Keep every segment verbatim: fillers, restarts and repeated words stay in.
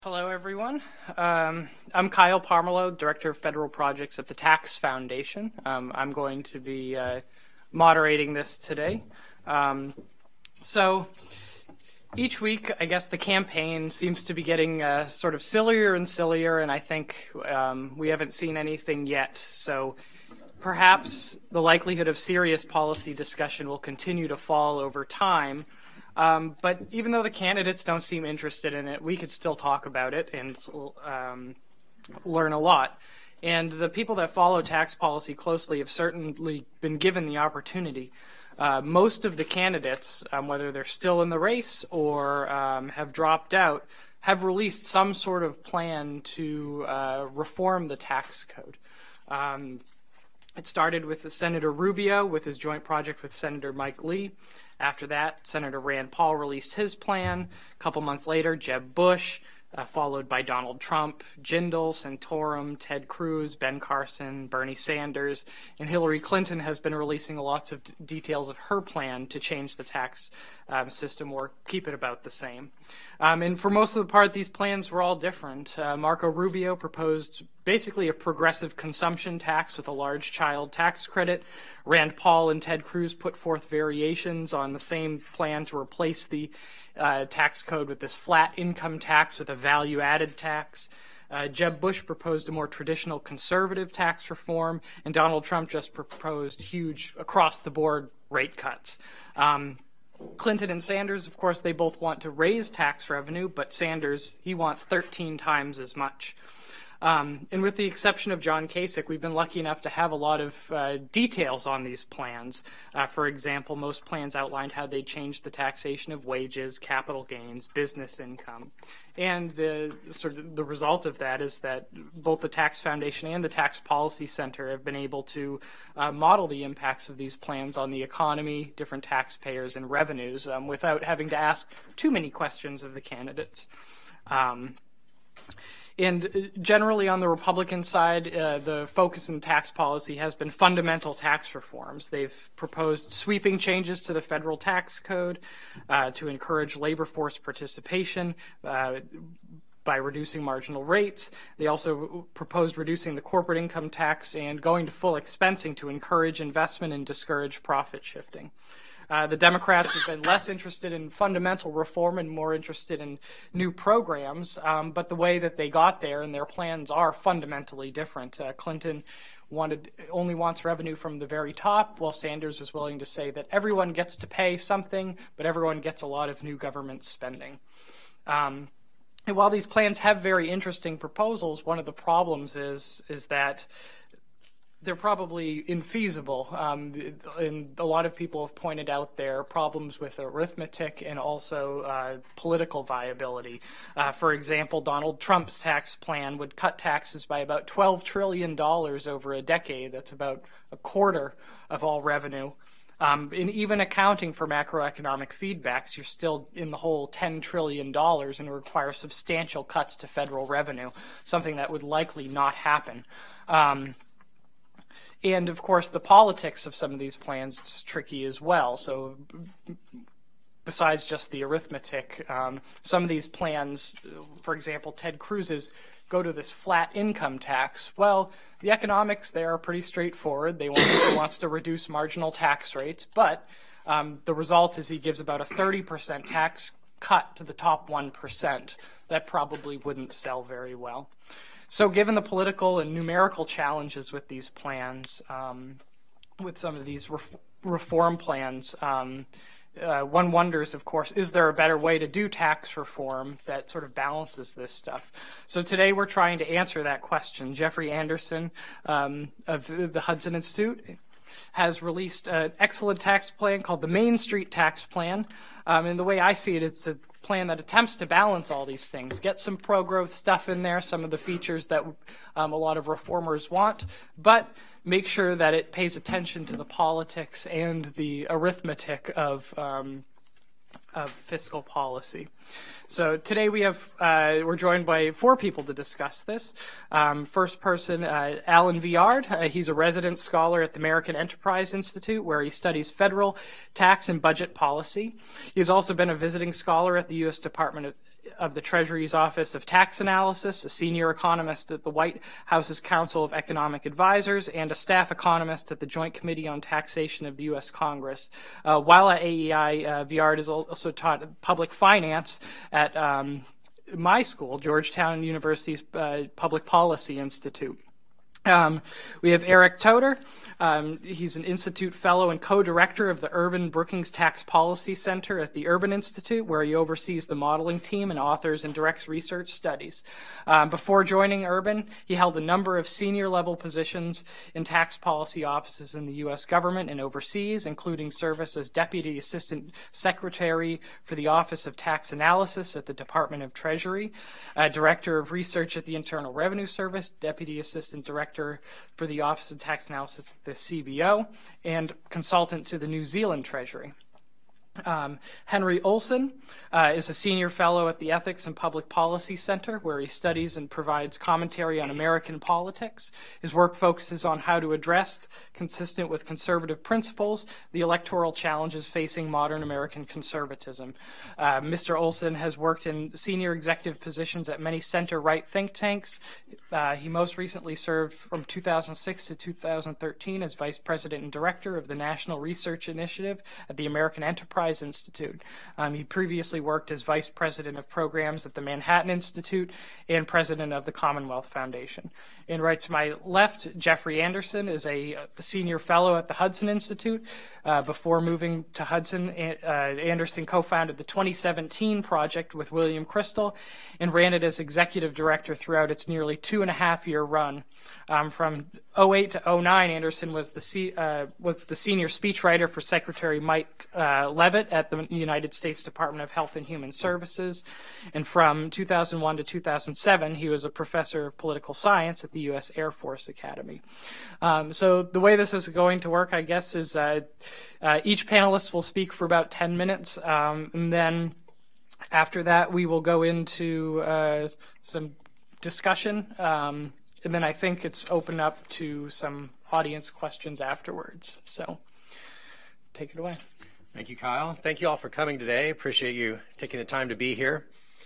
Hello, everyone. Um, I'm Kyle Parmelo, Director of Federal Projects at the Tax Foundation. Um, I'm going to be uh, moderating this today. Um, so each week, I guess the campaign seems to be getting uh, sort of sillier and sillier, and I think um, we haven't seen anything yet. So perhaps the likelihood of serious policy discussion will continue to fall over time. Um, but even though the candidates don't seem interested in it, we could still talk about it and um, learn a lot. And the people that follow tax policy closely have certainly been given the opportunity. Uh, most of the candidates, um, whether they're still in the race or um, have dropped out, have released some sort of plan to uh, reform the tax code. Um, it started with Senator Rubio with his joint project with Senator Mike Lee. After that, Senator Rand Paul released his plan. A couple months later, Jeb Bush, uh, followed by Donald Trump, Jindal, Santorum, Ted Cruz, Ben Carson, Bernie Sanders, and Hillary Clinton has been releasing lots of d- details of her plan to change the tax um, system or keep it about the same. Um, and for most of the part, these plans were all different. Uh, Marco Rubio proposed basically a progressive consumption tax with a large child tax credit. Rand Paul and Ted Cruz put forth variations on the same plan to replace the uh, tax code with this flat income tax with a value-added tax. Uh, Jeb Bush proposed a more traditional conservative tax reform, and Donald Trump just proposed huge across-the-board rate cuts. Um, Clinton and Sanders, of course, they both want to raise tax revenue, but Sanders, he wants thirteen times as much. Um, and with the exception of John Kasich, we've been lucky enough to have a lot of uh, details on these plans. Uh, for example, most plans outlined how they changed the taxation of wages, capital gains, business income. And the sort of the result of that is that both the Tax Foundation and the Tax Policy Center have been able to uh, model the impacts of these plans on the economy, different taxpayers, and revenues um, without having to ask too many questions of the candidates. Um, And generally on the Republican side, uh, the focus in tax policy has been fundamental tax reforms. They've proposed sweeping changes to the federal tax code uh, to encourage labor force participation uh, by reducing marginal rates. They also proposed reducing the corporate income tax and going to full expensing to encourage investment and discourage profit shifting. Uh, the Democrats have been less interested in fundamental reform and more interested in new programs, um, but the way that they got there and their plans are fundamentally different. Uh, Clinton wanted only wants revenue from the very top, while Sanders was willing to say that everyone gets to pay something, but everyone gets a lot of new government spending. Um, and while these plans have very interesting proposals, one of the problems is is that they're probably infeasible, um, and a lot of people have pointed out their problems with arithmetic and also uh, political viability. Uh, for example, Donald Trump's tax plan would cut taxes by about twelve trillion dollars over a decade. That's about a quarter of all revenue. Um, and even accounting for macroeconomic feedbacks, you're still in the whole ten trillion dollars and require substantial cuts to federal revenue, something that would likely not happen. Um, And, of course, the politics of some of these plans is tricky as well. So besides just the arithmetic, um, some of these plans, for example, Ted Cruz's, go to this flat income tax. Well, the economics there are pretty straightforward. They want, he wants to reduce marginal tax rates, but um, the result is he gives about a thirty percent tax cut to the top one percent. That probably wouldn't sell very well. So given the political and numerical challenges with these plans, um, with some of these ref- reform plans, um, uh, one wonders, of course, is there a better way to do tax reform that sort of balances this stuff? So today we're trying to answer that question. Jeffrey Anderson um, of the Hudson Institute has released an excellent tax plan called the Main Street Tax Plan. Um, and the way I see it, it's a plan that attempts to balance all these things, get some pro-growth stuff in there, some of the features that um, a lot of reformers want, but make sure that it pays attention to the politics and the arithmetic of um, of fiscal policy. So today we have, uh, we're joined by four people to discuss this. Um, first person, uh, Alan Viard. Uh, he's a resident scholar at the American Enterprise Institute, where he studies federal tax and budget policy. He's also been a visiting scholar at the U S Department of of the Treasury's Office of Tax Analysis, a senior economist at the White House's Council of Economic Advisors, and a staff economist at the Joint Committee on Taxation of the U S Congress. Uh, while at A E I, uh, Viard has also taught public finance at um, my school, Georgetown University's uh, Public Policy Institute. Um, we have Eric Toder. Um, he's an Institute Fellow and co-director of the Urban Brookings Tax Policy Center at the Urban Institute, where he oversees the modeling team and authors and directs research studies. Um, before joining Urban, he held a number of senior-level positions in tax policy offices in the U S government and overseas, including service as Deputy Assistant Secretary for the Office of Tax Analysis at the Department of Treasury, uh, Director of Research at the Internal Revenue Service, Deputy Assistant Director for the Office of Tax Analysis at the C B O, and consultant to the New Zealand Treasury. Um, Henry Olsen uh, is a senior fellow at the Ethics and Public Policy Center, where he studies and provides commentary on American politics. His work focuses on how to address, consistent with conservative principles, the electoral challenges facing modern American conservatism. Uh, Mister Olsen has worked in senior executive positions at many center-right think tanks. Uh, he most recently served from two thousand six to two thousand thirteen as Vice President and Director of the National Research Initiative at the American Enterprise Institute. Um, he previously worked as Vice President of Programs at the Manhattan Institute and President of the Commonwealth Foundation. And right to my left, Jeffrey Anderson is a, a Senior Fellow at the Hudson Institute. Uh, before moving to Hudson, uh, Anderson co-founded the twenty seventeen project with William Crystal and ran it as Executive Director throughout its nearly two and a half year run. Um, from oh eight to oh nine, Anderson was the C, uh, was the senior speechwriter for Secretary Mike uh, Leavitt at the United States Department of Health and Human Services, and from two thousand one to two thousand seven, he was a professor of political science at the U S Air Force Academy. Um, so the way this is going to work, I guess, is uh, uh, each panelist will speak for about ten minutes, um, and then after that, we will go into uh, some discussion. Um, And then I think it's open up to some audience questions afterwards. So take it away. Thank you, Kyle. Thank you all for coming today. Appreciate you taking the time to be here.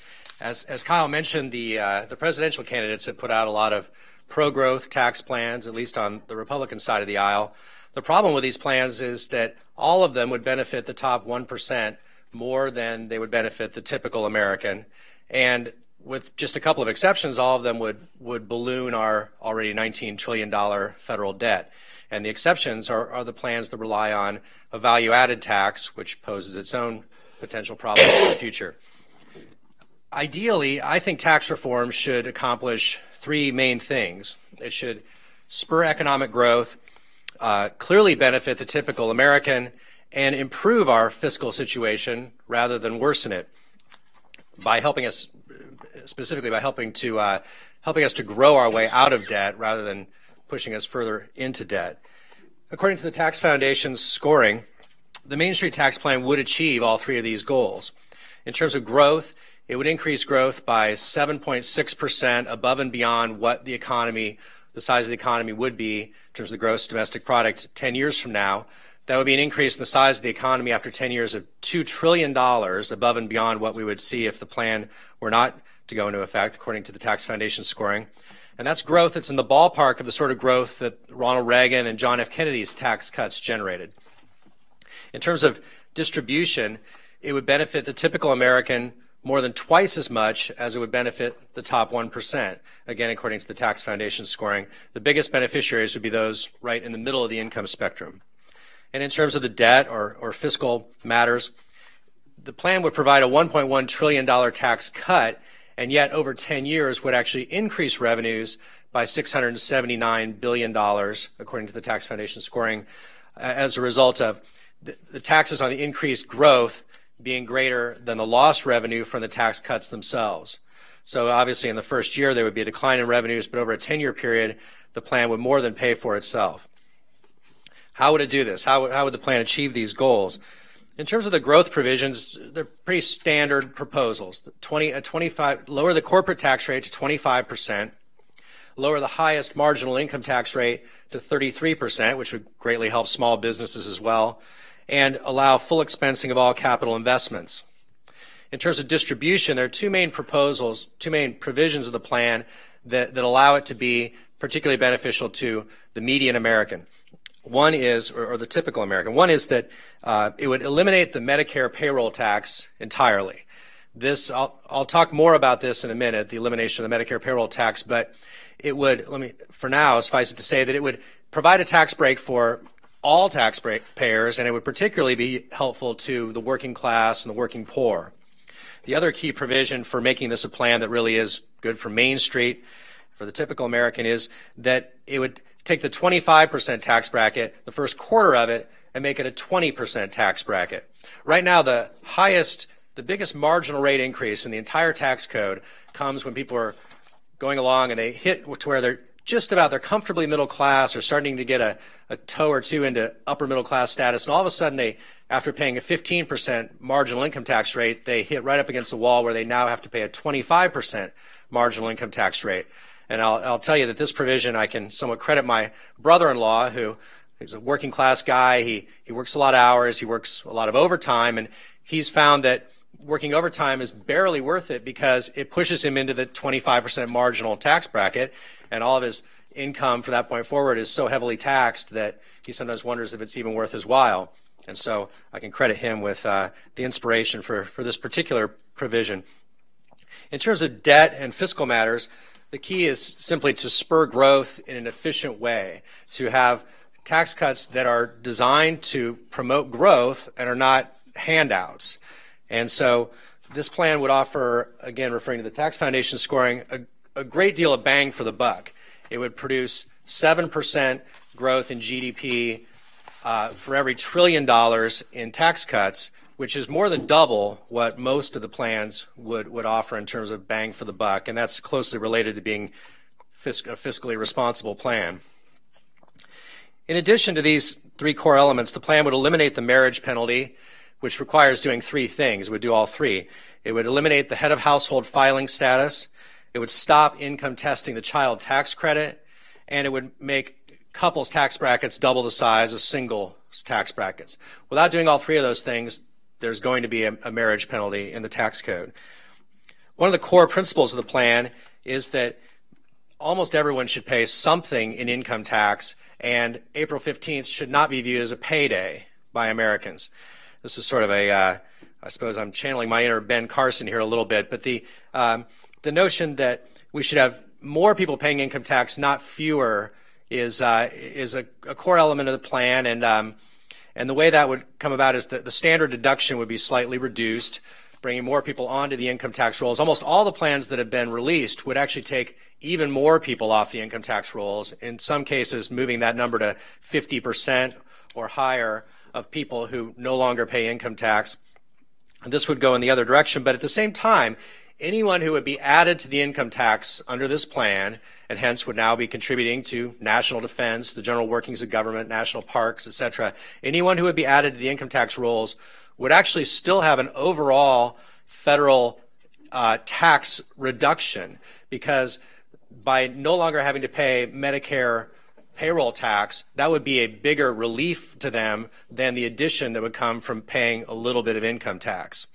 As, as Kyle mentioned, the, uh, the presidential candidates have put out a lot of pro-growth tax plans, at least on the Republican side of the aisle. The problem with these plans is that all of them would benefit the top one percent more than they would benefit the typical American. And with just a couple of exceptions, all of them would, would balloon our already nineteen trillion dollars federal debt. And the exceptions are, are the plans that rely on a value-added tax, which poses its own potential problems in the future. Ideally, I think tax reform should accomplish three main things. It should spur economic growth, uh, clearly benefit the typical American, and improve our fiscal situation rather than worsen it by helping us specifically by helping to uh, helping us to grow our way out of debt rather than pushing us further into debt. According to the Tax Foundation's scoring, the Main Street Tax Plan would achieve all three of these goals. In terms of growth, it would increase growth by seven point six percent above and beyond what the economy, the size of the economy would be in terms of the gross domestic product ten years from now. That would be an increase in the size of the economy after ten years of two trillion dollars above and beyond what we would see if the plan were not to go into effect, according to the Tax Foundation scoring. And that's growth that's in the ballpark of the sort of growth that Ronald Reagan and John F. Kennedy's tax cuts generated. In terms of distribution, it would benefit the typical American more than twice as much as it would benefit the top one percent. Again, according to the Tax Foundation scoring, the biggest beneficiaries would be those right in the middle of the income spectrum. And in terms of the debt or, or fiscal matters, the plan would provide a one point one trillion dollars tax cut, and yet over ten years would actually increase revenues by six hundred seventy-nine billion dollars, according to the Tax Foundation scoring, as a result of the, the taxes on the increased growth being greater than the lost revenue from the tax cuts themselves. So obviously in the first year there would be a decline in revenues, but over a ten-year period the plan would more than pay for itself. How would it do this? How, how would the plan achieve these goals? In terms of the growth provisions, they're pretty standard proposals. twenty, uh, twenty-five, lower the corporate tax rate to twenty-five percent, lower the highest marginal income tax rate to thirty-three percent, which would greatly help small businesses as well, and allow full expensing of all capital investments. in terms of distribution, there are two main proposals, two main provisions of the plan that, that allow it to be particularly beneficial to the median American. One is, or, or the typical American, one is that uh, it would eliminate the Medicare payroll tax entirely. This, I'll, I'll talk more about this in a minute, the elimination of the Medicare payroll tax, but it would, let me, for now, suffice it to say that it would provide a tax break for all taxpayers, and it would particularly be helpful to the working class and the working poor. The other key provision for making this a plan that really is good for Main Street, for the typical American, is that it would take the twenty-five percent tax bracket, the first quarter of it, and make it a twenty percent tax bracket. Right now, the highest, the biggest marginal rate increase in the entire tax code comes when people are going along and they hit to where they're just about, they're comfortably middle class or starting to get a, a toe or two into upper middle class status, and all of a sudden they, after paying a fifteen percent marginal income tax rate, they hit right up against the wall where they now have to pay a twenty-five percent marginal income tax rate. And I'll, I'll tell you that this provision, I can somewhat credit my brother-in-law, who is a working class guy. He, he works a lot of hours, he works a lot of overtime, and he's found that working overtime is barely worth it because it pushes him into the twenty-five percent marginal tax bracket, and all of his income from that point forward is so heavily taxed that he sometimes wonders if it's even worth his while. And so I can credit him with uh, the inspiration for, for this particular provision. In terms of debt and fiscal matters, the key is simply to spur growth in an efficient way, to have tax cuts that are designed to promote growth and are not handouts. And so this plan would offer, again, referring to the Tax Foundation scoring, a, a great deal of bang for the buck. It would produce seven percent growth in G D P uh, for every trillion dollars in tax cuts, which is more than double what most of the plans would, would offer in terms of bang for the buck. And that's closely related to being fisc- a fiscally responsible plan. In addition to these three core elements, the plan would eliminate the marriage penalty, which requires doing three things. It would do all three. It would eliminate the head of household filing status. It would stop income testing the child tax credit. And it would make couples tax brackets double the size of single tax brackets. Without doing all three of those things, there's going to be a, a marriage penalty in the tax code. One of the core principles of the plan is that almost everyone should pay something in income tax, and April fifteenth should not be viewed as a payday by Americans. This is sort of a, uh, I suppose I'm channeling my inner Ben Carson here a little bit, but the, um, the notion that we should have more people paying income tax, not fewer, is, uh, is a, a core element of the plan. And, um, and the way that would come about is that the standard deduction would be slightly reduced, bringing more people onto the income tax rolls. Almost all the plans that have been released would actually take even more people off the income tax rolls, in some cases moving that number to fifty percent or higher of people who no longer pay income tax. And this would go in the other direction, but at the same time, anyone who would be added to the income tax under this plan, and hence would now be contributing to national defense, the general workings of government, national parks, et cetera, anyone who would be added to the income tax rolls would actually still have an overall federal uh, tax reduction, because by no longer having to pay Medicare payroll tax, that would be a bigger relief to them than the addition that would come from paying a little bit of income tax.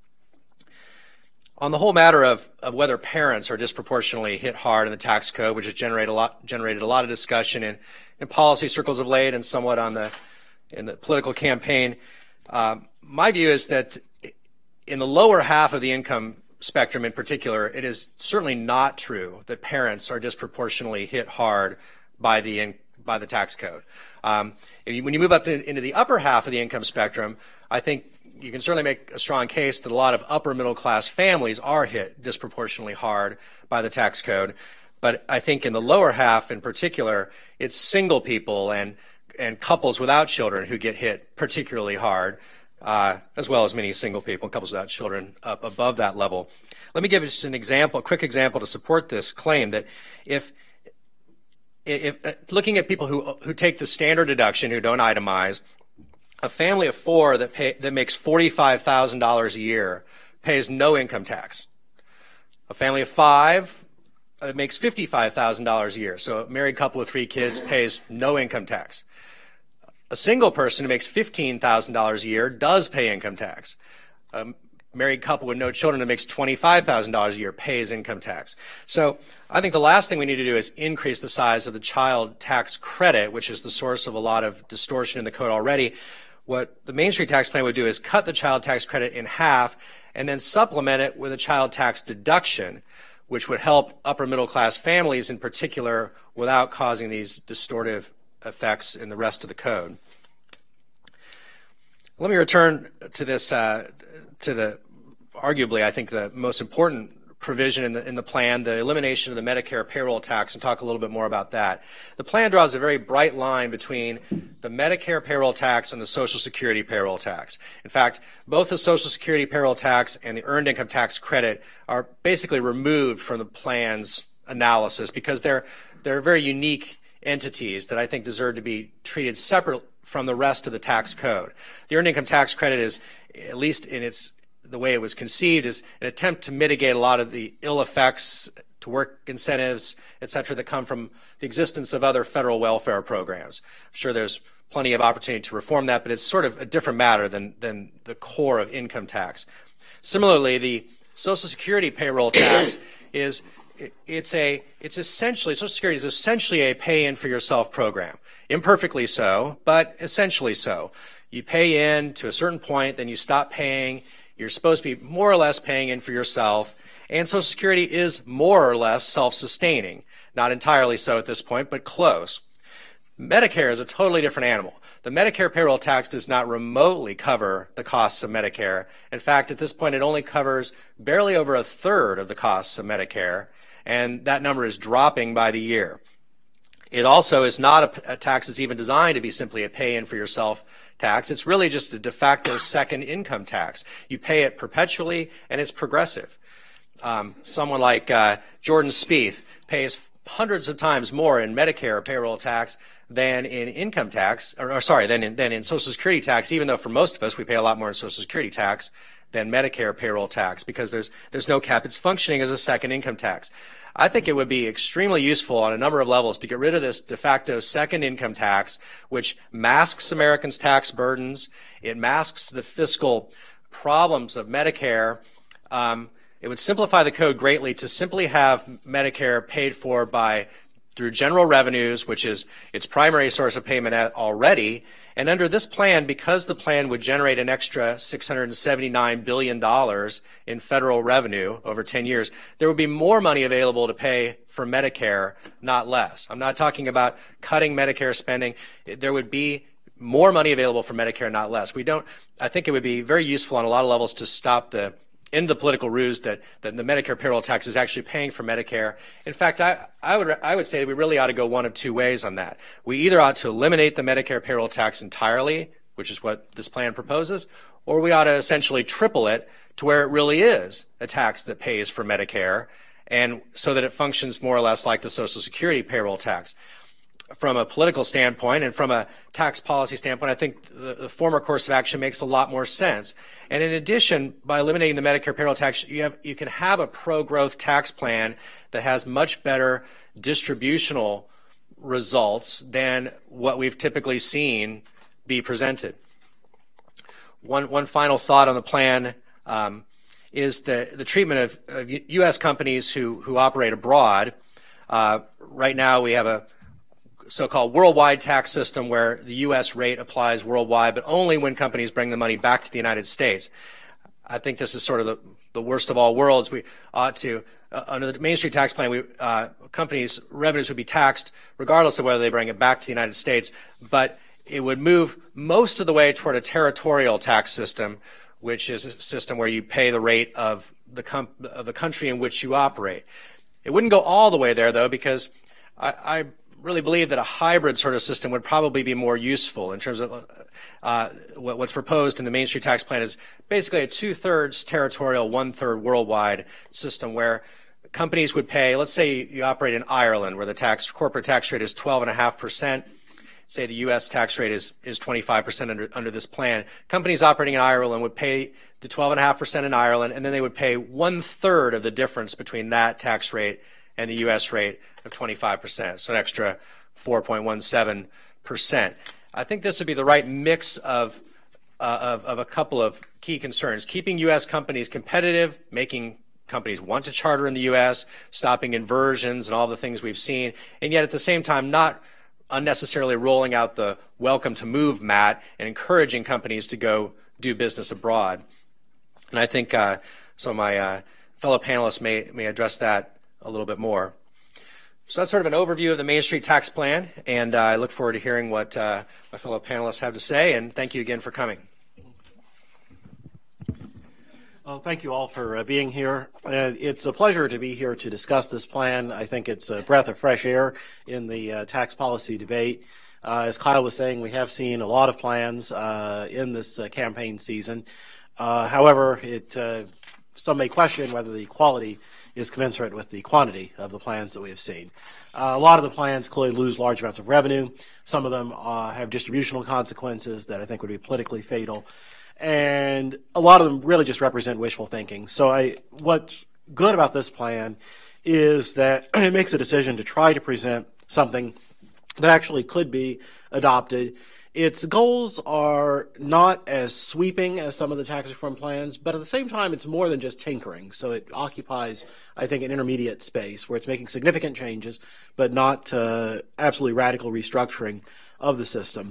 On the whole matter of, of whether parents are disproportionately hit hard in the tax code, which has generated a lot, generated a lot of discussion in, in policy circles of late and somewhat on the, in the political campaign, uh, my view is that in the lower half of the income spectrum in particular, it is certainly not true that parents are disproportionately hit hard by the in, by the tax code. Um, when you move up to, into the upper half of the income spectrum, I think you can certainly make a strong case that a lot of upper middle class families are hit disproportionately hard by the tax code. But I think in the lower half in particular, it's single people and, and couples without children who get hit particularly hard, uh, as well as many single people and couples without children up above that level. Let me give you just an example, a quick example to support this claim that if If, uh, looking at people who who take the standard deduction, who don't itemize, a family of four that pay, that makes forty-five thousand dollars a year pays no income tax. A family of five that makes fifty-five thousand dollars a year, so a married couple with three kids pays no income tax. A single person who makes fifteen thousand dollars a year does pay income tax. A married couple with no children that makes twenty-five thousand dollars a year pays income tax. So I think the last thing we need to do is increase the size of the child tax credit, which is the source of a lot of distortion in the code already. What the Main Street tax plan would do is cut the child tax credit in half and then supplement it with a child tax deduction, which would help upper middle class families in particular without causing these distortive effects in the rest of the code. Let me return to this, uh, to the arguably, I think, the most important provision in the, in the plan, the elimination of the Medicare payroll tax, and talk a little bit more about that. The plan draws a very bright line between the Medicare payroll tax and the Social Security payroll tax. In fact, both the Social Security payroll tax and the Earned Income Tax Credit are basically removed from the plan's analysis because they're, they're very unique entities that I think deserve to be treated separate from the rest of the tax code. The Earned Income Tax Credit is, at least in its the way it was conceived, is an attempt to mitigate a lot of the ill effects to work incentives, et cetera, that come from the existence of other federal welfare programs. I'm sure there's plenty of opportunity to reform that, but it's sort of a different matter than, than the core of income tax. Similarly, the Social Security payroll tax is it's a it's essentially Social Security is essentially a pay in for yourself program. Imperfectly so, but essentially so. You pay in to a certain point, then you stop paying. You're supposed to be more or less paying in for yourself, and Social Security is more or less self-sustaining. Not entirely so at this point, but close. Medicare is a totally different animal. The Medicare payroll tax does not remotely cover the costs of Medicare. In fact, at this point, it only covers barely over a third of the costs of Medicare, and that number is dropping by the year. It also is not a, a tax that's even designed to be simply a pay-in-for-yourself tax. It's really just a de facto second income tax. You pay it perpetually, and it's progressive. Um, someone like uh, Jordan Spieth pays hundreds of times more in Medicare payroll tax than in income tax, or, or sorry, than in, than in Social Security tax, even though for most of us we pay a lot more in Social Security tax than Medicare payroll tax because there's there's no cap. It's functioning as a second income tax. I think it would be extremely useful on a number of levels to get rid of this de facto second income tax, which masks Americans' tax burdens. It masks the fiscal problems of Medicare. Um, it would simplify the code greatly to simply have Medicare paid for by through general revenues, which is its primary source of payment already. And under this plan, because the plan would generate an extra six hundred seventy-nine billion dollars in federal revenue over ten years, there would be more money available to pay for Medicare, not less. I'm not talking about cutting Medicare spending. There would be more money available for Medicare, not less. We don't, I think it would be very useful on a lot of levels to stop the end the political ruse that, that the Medicare payroll tax is actually paying for Medicare. In fact, I, I would I would say that we really ought to go one of two ways on that. We either ought to eliminate the Medicare payroll tax entirely, which is what this plan proposes, or we ought to essentially triple it to where it really is a tax that pays for Medicare, and so that it functions more or less like the Social Security payroll tax. From a political standpoint and from a tax policy standpoint, I think the, the former course of action makes a lot more sense. And in addition, by eliminating the Medicare payroll tax, you have you can have a pro-growth tax plan that has much better distributional results than what we've typically seen be presented. One one final thought on the plan um, is the the treatment of, of U S companies who who operate abroad. Uh, right now, we have a so-called worldwide tax system where the U S rate applies worldwide, but only when companies bring the money back to the United States. I think this is sort of the, the worst of all worlds. We ought to, uh, under the Main Street tax plan, we, uh, companies' revenues would be taxed regardless of whether they bring it back to the United States, but it would move most of the way toward a territorial tax system, which is a system where you pay the rate of the, com- of the country in which you operate. It wouldn't go all the way there, though, because I, I really believe that a hybrid sort of system would probably be more useful in terms of uh, what, what's proposed in the Main Street tax plan is basically a two-thirds territorial, one-third worldwide system where companies would pay, let's say you operate in Ireland where the tax corporate tax rate is twelve point five percent. Say the U S tax rate is, is twenty-five percent under, under this plan. Companies operating in Ireland would pay the twelve point five percent in Ireland, and then they would pay one-third of the difference between that tax rate and the U S rate of twenty-five percent, so an extra four point one seven percent. I think this would be the right mix of uh, of, of a couple of key concerns. Keeping U S companies competitive, making companies want to charter in the U S, stopping inversions and all the things we've seen, and yet at the same time not unnecessarily rolling out the welcome to move mat and encouraging companies to go do business abroad. And I think uh, some of my uh, fellow panelists may, may address that a little bit more. So that's sort of an overview of the Main Street Tax Plan, and uh, I look forward to hearing what uh, my fellow panelists have to say, and thank you again for coming. Well, thank you all for uh, being here. Uh, it's a pleasure to be here to discuss this plan. I think it's a breath of fresh air in the uh, tax policy debate. Uh, as Kyle was saying, we have seen a lot of plans uh, in this uh, campaign season. Uh, however, it, uh, some may question whether the quality is commensurate with the quantity of the plans that we have seen. Uh, a lot of the plans clearly lose large amounts of revenue. Some of them uh, have distributional consequences that I think would be politically fatal. And a lot of them really just represent wishful thinking. So I, what's good about this plan is that it makes a decision to try to present something that actually could be adopted. Its goals are not as sweeping as some of the tax reform plans, but at the same time, it's more than just tinkering. So it occupies, I think, an intermediate space where it's making significant changes, but not uh, absolutely radical restructuring of the system.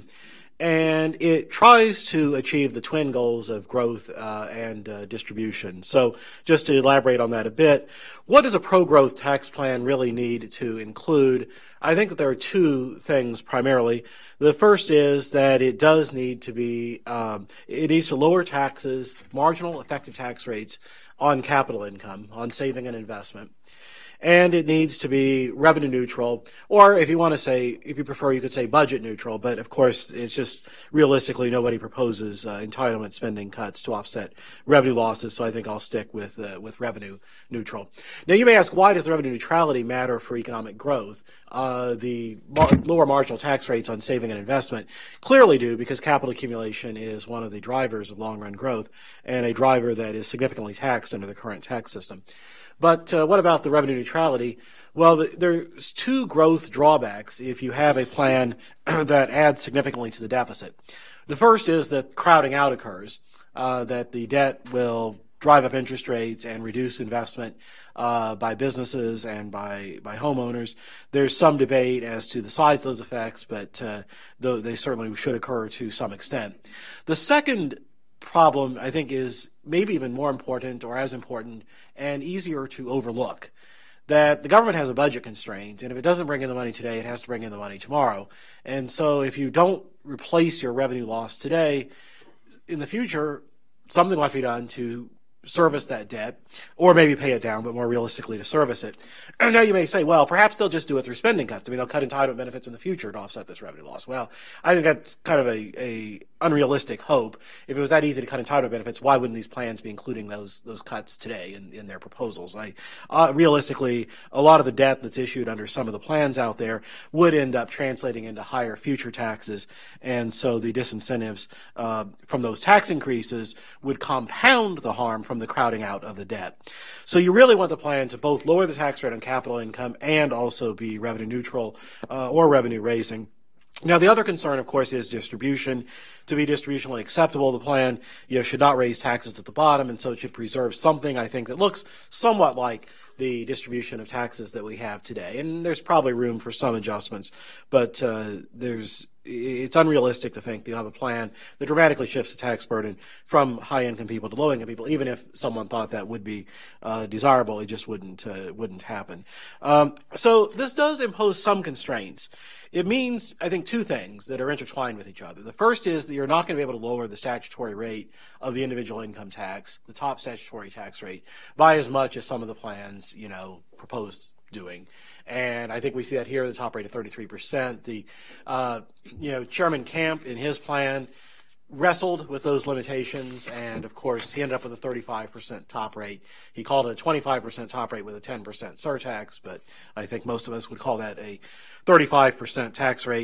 And it tries to achieve the twin goals of growth uh, and uh, distribution. So just to elaborate on that a bit, what does a pro-growth tax plan really need to include? I think that there are two things primarily. The first is that it does need to be, um, it needs to lower taxes, marginal effective tax rates on capital income, on saving and investment. And it needs to be revenue neutral, or if you want to say, if you prefer, you could say budget neutral, but of course it's just realistically nobody proposes uh, entitlement spending cuts to offset revenue losses, so I think I'll stick with uh, with revenue neutral. Now you may ask, why does the revenue neutrality matter for economic growth? Uh, the mar- lower marginal tax rates on saving and investment clearly do, because capital accumulation is one of the drivers of long-run growth and a driver that is significantly taxed under the current tax system. But uh, what about the revenue neutrality? Well, the, there's two growth drawbacks if you have a plan that adds significantly to the deficit. The first is that crowding out occurs, uh, that the debt will drive up interest rates and reduce investment uh, by businesses and by, by homeowners. There's some debate as to the size of those effects, but uh, though they certainly should occur to some extent. The second problem, I think, is maybe even more important or as important and easier to overlook, that the government has a budget constraint, and if it doesn't bring in the money today, it has to bring in the money tomorrow. And so if you don't replace your revenue loss today, in the future, something will have to be done to service that debt, or maybe pay it down, but more realistically to service it. And now you may say, well, perhaps they'll just do it through spending cuts. I mean, they'll cut entitlement benefits in the future to offset this revenue loss. Well, I think that's kind of a, a unrealistic hope. If it was that easy to cut entitlement benefits, why wouldn't these plans be including those those cuts today in, in their proposals? I, uh, realistically, a lot of the debt that's issued under some of the plans out there would end up translating into higher future taxes, and so the disincentives uh, from those tax increases would compound the harm from the crowding out of the debt. So you really want the plan to both lower the tax rate on capital income and also be revenue neutral uh, or revenue raising. Now, the other concern, of course, is distribution. To be distributionally acceptable, the plan, you know, should not raise taxes at the bottom, and so it should preserve something, I think, that looks somewhat like the distribution of taxes that we have today. And there's probably room for some adjustments, but uh, there's it's unrealistic to think that you have a plan that dramatically shifts the tax burden from high-income people to low-income people. Even if someone thought that would be uh, desirable, it just wouldn't uh, wouldn't happen. Um, so this does impose some constraints. It means, I think, two things that are intertwined with each other. The first is that you're not going to be able to lower the statutory rate of the individual income tax, the top statutory tax rate, by as much as some of the plans, you know, propose doing. And I think we see that here, the top rate of thirty-three percent. The, uh, you know, Chairman Camp in his plan wrestled with those limitations, and of course he ended up with a thirty-five percent top rate. He called it a twenty-five percent top rate with a ten percent surtax, but I think most of us would call that a thirty-five percent tax rate.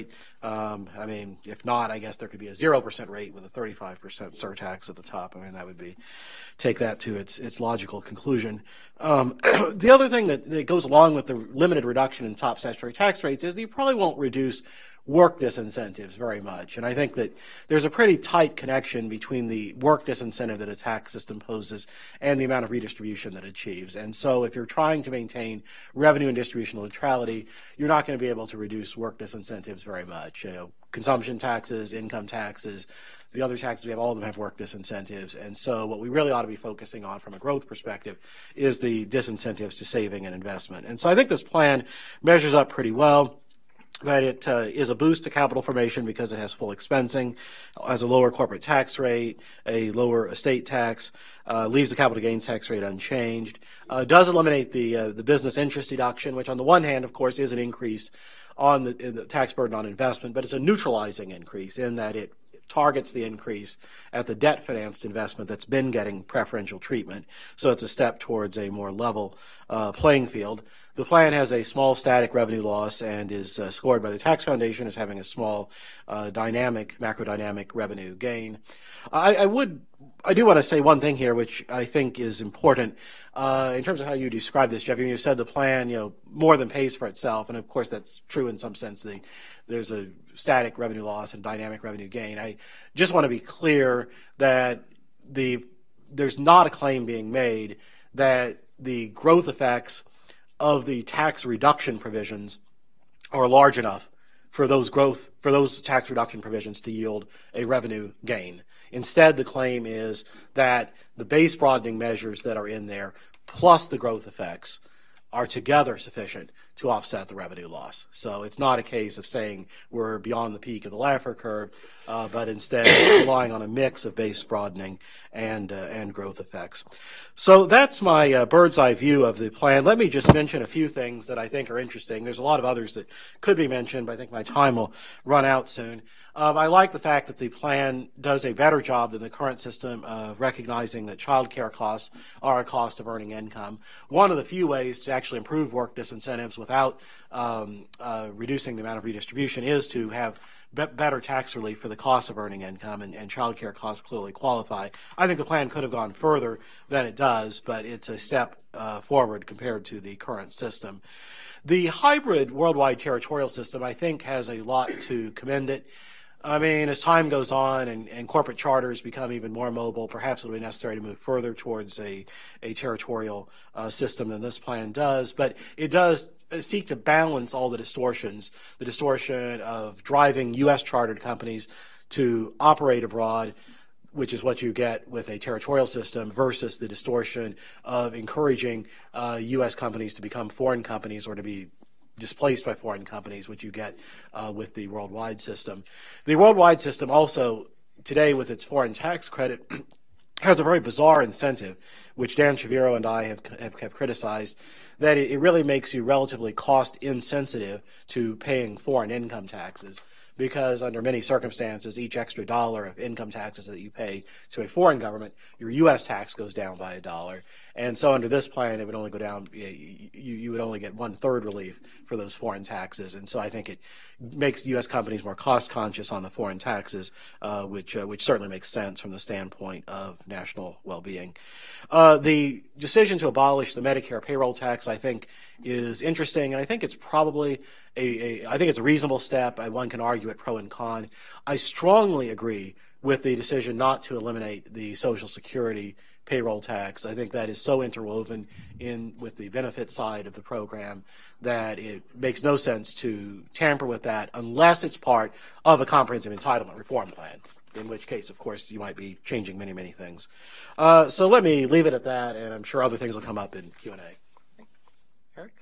Um, I mean, if not, I guess there could be a zero percent rate with a thirty-five percent surtax at the top. I mean, that would be, take that to its its logical conclusion. Um, the other thing that, that goes along with the limited reduction in top statutory tax rates is that you probably won't reduce work disincentives very much. And I think that there's a pretty tight connection between the work disincentive that a tax system poses and the amount of redistribution that it achieves. And so if you're trying to maintain revenue and distribution neutrality, you're not going to be able to reduce work disincentives very much. You know, consumption taxes, income taxes, the other taxes we have, all of them have work disincentives. And so what we really ought to be focusing on from a growth perspective is the disincentives to saving and investment. And so I think this plan measures up pretty well. That it uh, is a boost to capital formation because it has full expensing, has a lower corporate tax rate, a lower estate tax, uh, leaves the capital gains tax rate unchanged, uh, does eliminate the uh, the business interest deduction, which on the one hand, of course, is an increase on the, the tax burden on investment, but it's a neutralizing increase in that it targets the increase at the debt-financed investment that's been getting preferential treatment. So it's a step towards a more level uh, playing field. The plan has a small static revenue loss and is uh, scored by the Tax Foundation as having a small uh, dynamic, macrodynamic revenue gain. I, I would, I do want to say one thing here, which I think is important uh, in terms of how you describe this, Jeff. You said the plan, you know, more than pays for itself, and of course that's true in some sense. The, there's a static revenue loss and dynamic revenue gain. I just want to be clear that the there's not a claim being made that the growth effects of the tax reduction provisions are large enough for those growth, for those tax reduction provisions to yield a revenue gain. Instead, the claim is that the base broadening measures that are in there, plus the growth effects, are together sufficient to offset the revenue loss. So it's not a case of saying we're beyond the peak of the Laffer curve, uh, but instead relying on a mix of base broadening and uh, and growth effects. So that's my uh, bird's eye view of the plan. Let me just mention a few things that I think are interesting. There's a lot of others that could be mentioned, but I think my time will run out soon. Um, I like the fact that the plan does a better job than the current system of recognizing that child care costs are a cost of earning income. One of the few ways to actually improve work disincentives without um, uh, reducing the amount of redistribution is to have be- better tax relief for the cost of earning income, and, and child care costs clearly qualify. I think the plan could have gone further than it does, but it's a step uh, forward compared to the current system. The hybrid worldwide territorial system, I think, has a lot to commend it. I mean, as time goes on and, and corporate charters become even more mobile, perhaps it'll be necessary to move further towards a, a territorial uh, system than this plan does. But it does seek to balance all the distortions, the distortion of driving U S chartered companies to operate abroad, which is what you get with a territorial system, versus the distortion of encouraging uh, U S companies to become foreign companies or to be displaced by foreign companies, which you get uh, with the worldwide system. The worldwide system also, today with its foreign tax credit, has a very bizarre incentive, which Dan Shaviro and I have have, have criticized, that it, it really makes you relatively cost insensitive to paying foreign income taxes. Because under many circumstances, each extra dollar of income taxes that you pay to a foreign government, your U S tax goes down by a dollar. And so under this plan, it would only go down, you, you would only get one-third relief for those foreign taxes. And so I think it makes U S companies more cost-conscious on the foreign taxes, uh, which uh, which certainly makes sense from the standpoint of national well-being. Uh, the decision to abolish the Medicare payroll tax, I think, is interesting, and I think it's probably a, a I think it's a reasonable step. I, one can argue it pro and con. I strongly agree with the decision not to eliminate the Social Security payroll tax. I think that is so interwoven in with the benefit side of the program that it makes no sense to tamper with that unless it's part of a comprehensive entitlement reform plan, in which case, of course, you might be changing many, many things. Uh, so let me leave it at that, and I'm sure other things will come up in Q and A. Eric?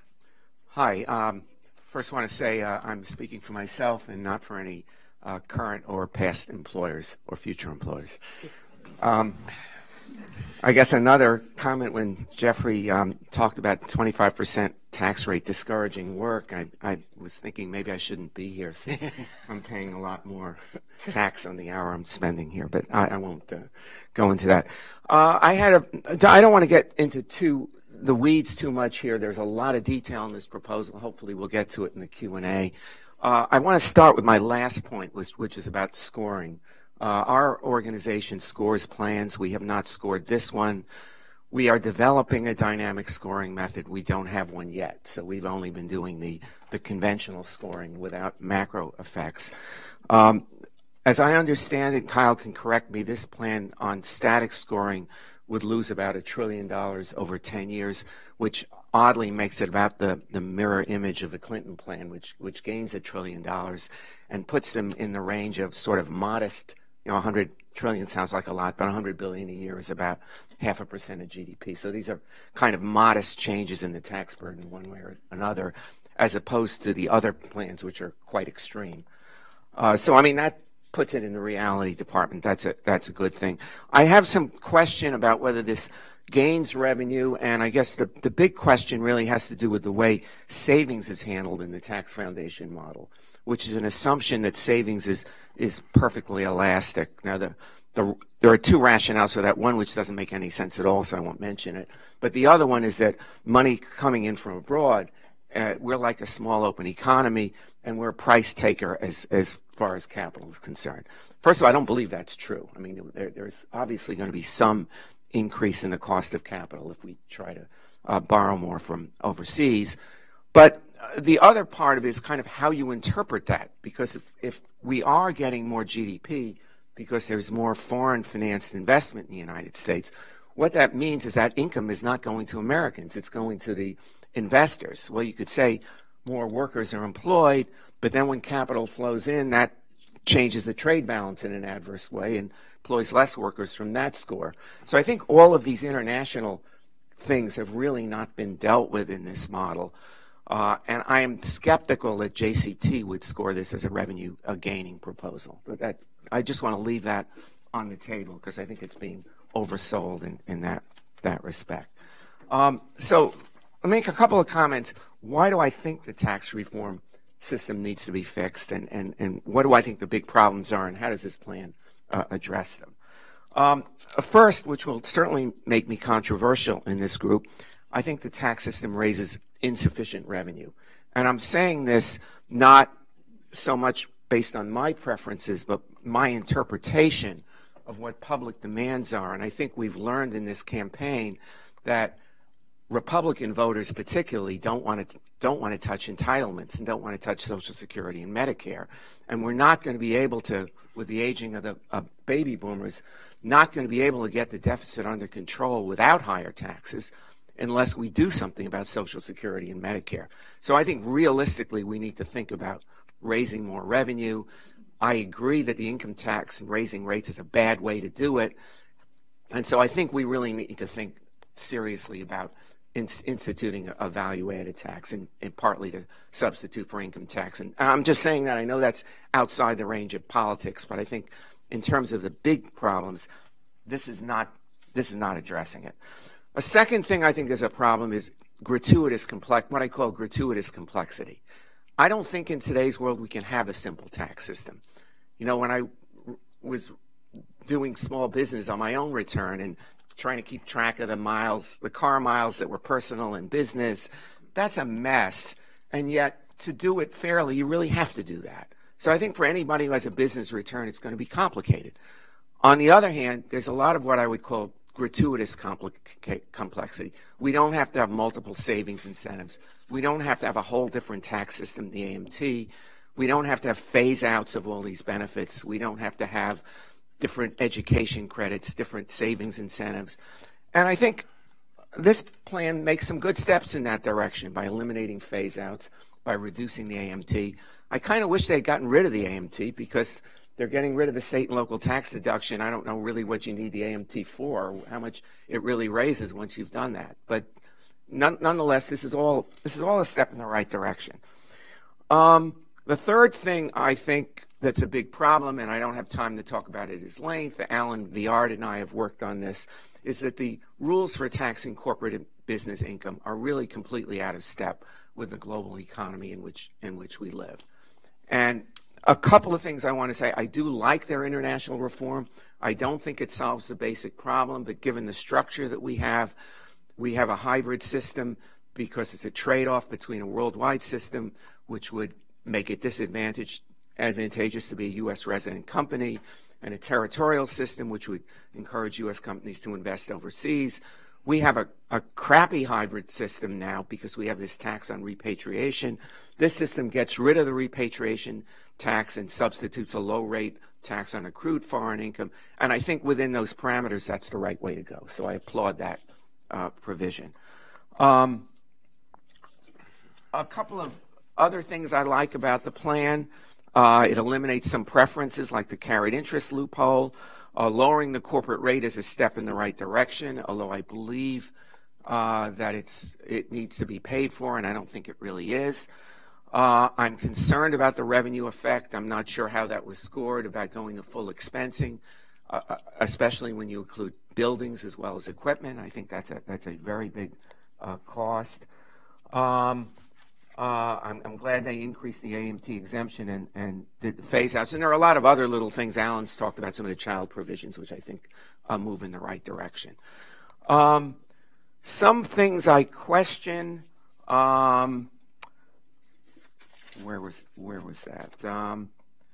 Hi. Um, first, I want to say uh, I'm speaking for myself and not for any uh, current or past employers or future employers. Um, I guess another comment when Jeffrey um, talked about twenty-five percent tax rate discouraging work, I, I was thinking maybe I shouldn't be here since I'm paying a lot more tax on the hour I'm spending here, but I, I won't uh, go into that. Uh, I had a, I don't want to get into too, the weeds too much here. There's a lot of detail in this proposal. Hopefully we'll get to it in the Q and A. Uh, I want to start with my last point, which, which is about scoring. Uh, our organization scores plans. We have not scored this one. We are developing a dynamic scoring method. We don't have one yet, so we've only been doing the, the conventional scoring without macro effects. Um, as I understand it, Kyle can correct me, this plan on static scoring would lose about a trillion dollars over ten years, which oddly makes it about the, the mirror image of the Clinton plan, which, which gains a trillion dollars and puts them in the range of sort of modest, you know, one hundred trillion sounds like a lot, but one hundred billion a year is about half a percent of G D P. So these are kind of modest changes in the tax burden one way or another, as opposed to the other plans, which are quite extreme. Uh, so, I mean, that puts it in the reality department. That's a, that's a good thing. I have some question about whether this gains revenue, and I guess the, the big question really has to do with the way savings is handled in the tax foundation model, which is an assumption that savings is, is perfectly elastic. Now, the, the, there are two rationales for that, one which doesn't make any sense at all, so I won't mention it. But the other one is that money coming in from abroad, uh, we're like a small open economy, and we're a price taker as, as far as capital is concerned. First of all, I don't believe that's true. I mean, there, there's obviously going to be some increase in the cost of capital if we try to uh, borrow more from overseas. But uh, the other part of it is kind of how you interpret that, because if, if we are getting more G D P because there's more foreign financed investment in the United States, what that means is that income is not going to Americans, it's going to the investors. Well, you could say more workers are employed, but then when capital flows in, that changes the trade balance in an adverse way and employs less workers from that score. So I think all of these international things have really not been dealt with in this model. Uh, and I am skeptical that J C T would score this as a revenue a gaining proposal. But that, I just want to leave that on the table because I think it's being oversold in, in that, that respect. Um, so I'll make a couple of comments. Why do I think the tax reform system needs to be fixed, and, and, and what do I think the big problems are, and how does this plan uh, address them? Um, first, which will certainly make me controversial in this group, I think the tax system raises insufficient revenue. And I'm saying this not so much based on my preferences, but my interpretation of what public demands are. And I think we've learned in this campaign that Republican voters particularly don't want to don't want to touch entitlements and don't want to touch Social Security and Medicare. And we're not going to be able to, with the aging of the of baby boomers, not going to be able to get the deficit under control without higher taxes unless we do something about Social Security and Medicare. So I think realistically we need to think about raising more revenue. I agree that the income tax and raising rates is a bad way to do it. And so I think we really need to think seriously about in, instituting a, a value-added tax and, and partly to substitute for income tax. And I'm just saying that. I know that's outside the range of politics, but I think in terms of the big problems, this is not this is not addressing it. A second thing I think is a problem is gratuitous complex, what I call gratuitous complexity. I don't think in today's world we can have a simple tax system. You know, when I was doing small business on my own return and trying to keep track of the miles, the car miles that were personal and business, that's a mess. And yet, to do it fairly, you really have to do that. So I think for anybody who has a business return, it's going to be complicated. On the other hand, there's a lot of what I would call gratuitous compli- complexity. We don't have to have multiple savings incentives. We don't have to have a whole different tax system, the A M T. We don't have to have phase-outs of all these benefits. We don't have to have different education credits, different savings incentives. And I think this plan makes some good steps in that direction by eliminating phase-outs, by reducing the A M T. I kind of wish they had gotten rid of the A M T because they're getting rid of the state and local tax deduction. I don't know really what you need the A M T for, or how much it really raises once you've done that. But none, nonetheless, this is all this is all a step in the right direction. Um, the third thing I think that's a big problem, and I don't have time to talk about it at its length, Alan Viard and I have worked on this, is that the rules for taxing corporate business income are really completely out of step with the global economy in which in which we live. And a couple of things I want to say. I do like their international reform. I don't think it solves the basic problem, but given the structure that we have, we have a hybrid system because it's a trade-off between a worldwide system, which would make it disadvantaged, advantageous to be a U S resident company, and a territorial system which would encourage U S companies to invest overseas. We have a, a crappy hybrid system now because we have this tax on repatriation. This system gets rid of the repatriation tax and substitutes a low-rate tax on accrued foreign income. And I think within those parameters, that's the right way to go. So I applaud that uh, provision. Um, a couple of other things I like about the plan. Uh, it eliminates some preferences like the carried interest loophole. Uh, lowering the corporate rate is a step in the right direction, although I believe uh, that it's it needs to be paid for, and I don't think it really is. Uh, I'm concerned about the revenue effect. I'm not sure how that was scored about going to full expensing, uh, especially when you include buildings as well as equipment. I think that's a that's a very big uh, cost. Um, Uh, I'm, I'm glad they increased the A M T exemption and, and did the phase outs. And there are a lot of other little things. Alan's talked about some of the child provisions, which I think uh, move in the right direction. Um, some things I question. Um, where was where was that? Um,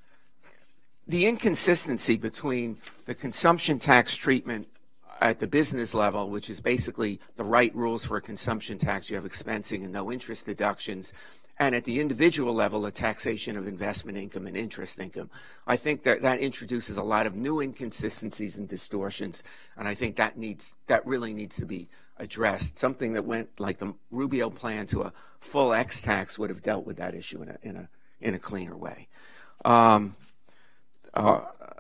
the inconsistency between the consumption tax treatment at the business level, which is basically the right rules for a consumption tax. You have expensing and no interest deductions. And at the individual level, a taxation of investment income and interest income. I think that that introduces a lot of new inconsistencies and distortions, and I think that needs that really needs to be addressed. Something that went like the Rubio plan to a full X tax would have dealt with that issue in a in a in a cleaner way. Um, uh,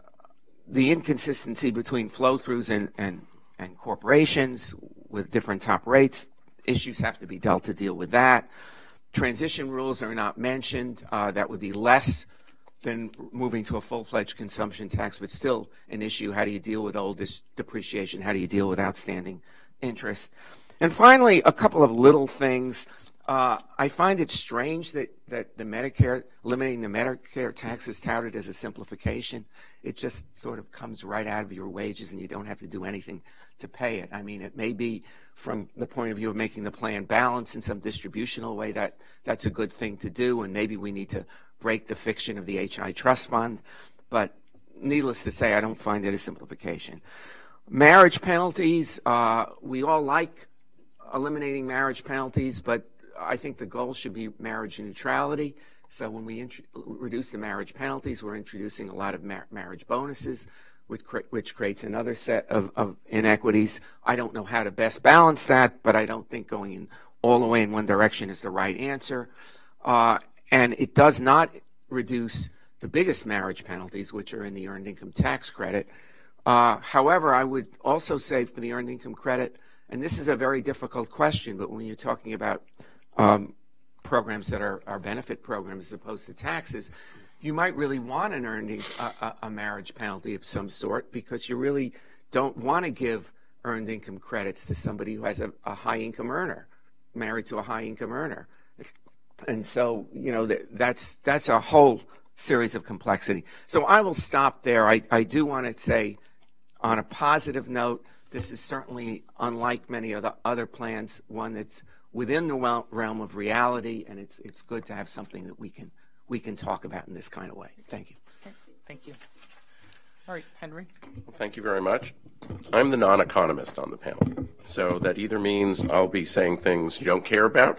The inconsistency between flow-throughs and, and, and corporations with different top rates, issues have to be dealt to deal with that. Transition rules are not mentioned. Uh, that would be less than moving to a full-fledged consumption tax, but still an issue. How do you deal with old dis- depreciation? How do you deal with outstanding interest? And finally, a couple of little things. Uh, I find it strange that, that the Medicare, eliminating the Medicare tax is touted as a simplification. It just sort of comes right out of your wages and you don't have to do anything to pay it. I mean, it may be from the point of view of making the plan balance in some distributional way that that's a good thing to do, and maybe we need to break the fiction of the H I trust fund. But needless to say, I don't find it a simplification. Marriage penalties, uh, we all like eliminating marriage penalties, but I think the goal should be marriage neutrality. So when we int- reduce the marriage penalties, we're introducing a lot of mar- marriage bonuses, which, cre- which creates another set of, of inequities. I don't know how to best balance that, but I don't think going in all the way in one direction is the right answer. Uh, and it does not reduce the biggest marriage penalties, which are in the earned income tax credit. Uh, however, I would also say for the earned income credit, and this is a very difficult question, but when you're talking about Um, programs that are, are benefit programs as opposed to taxes, you might really want an earned a, a marriage penalty of some sort because you really don't want to give earned income credits to somebody who has a, a high income earner, married to a high income earner. And so, you know, that, that's that's a whole series of complexity. So I will stop there. I, I do want to say on a positive note, this is certainly unlike many of the other plans, one that's within the realm of reality, and it's it's good to have something that we can we can talk about in this kind of way. Thank you. Thank you. All right, Henry. Well, thank you very much. I'm the non-economist on the panel, so that either means I'll be saying things you don't care about,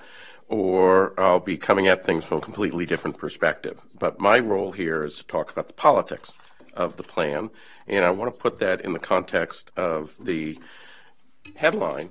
or I'll be coming at things from a completely different perspective. But my role here is to talk about the politics of the plan, and I want to put that in the context of the headline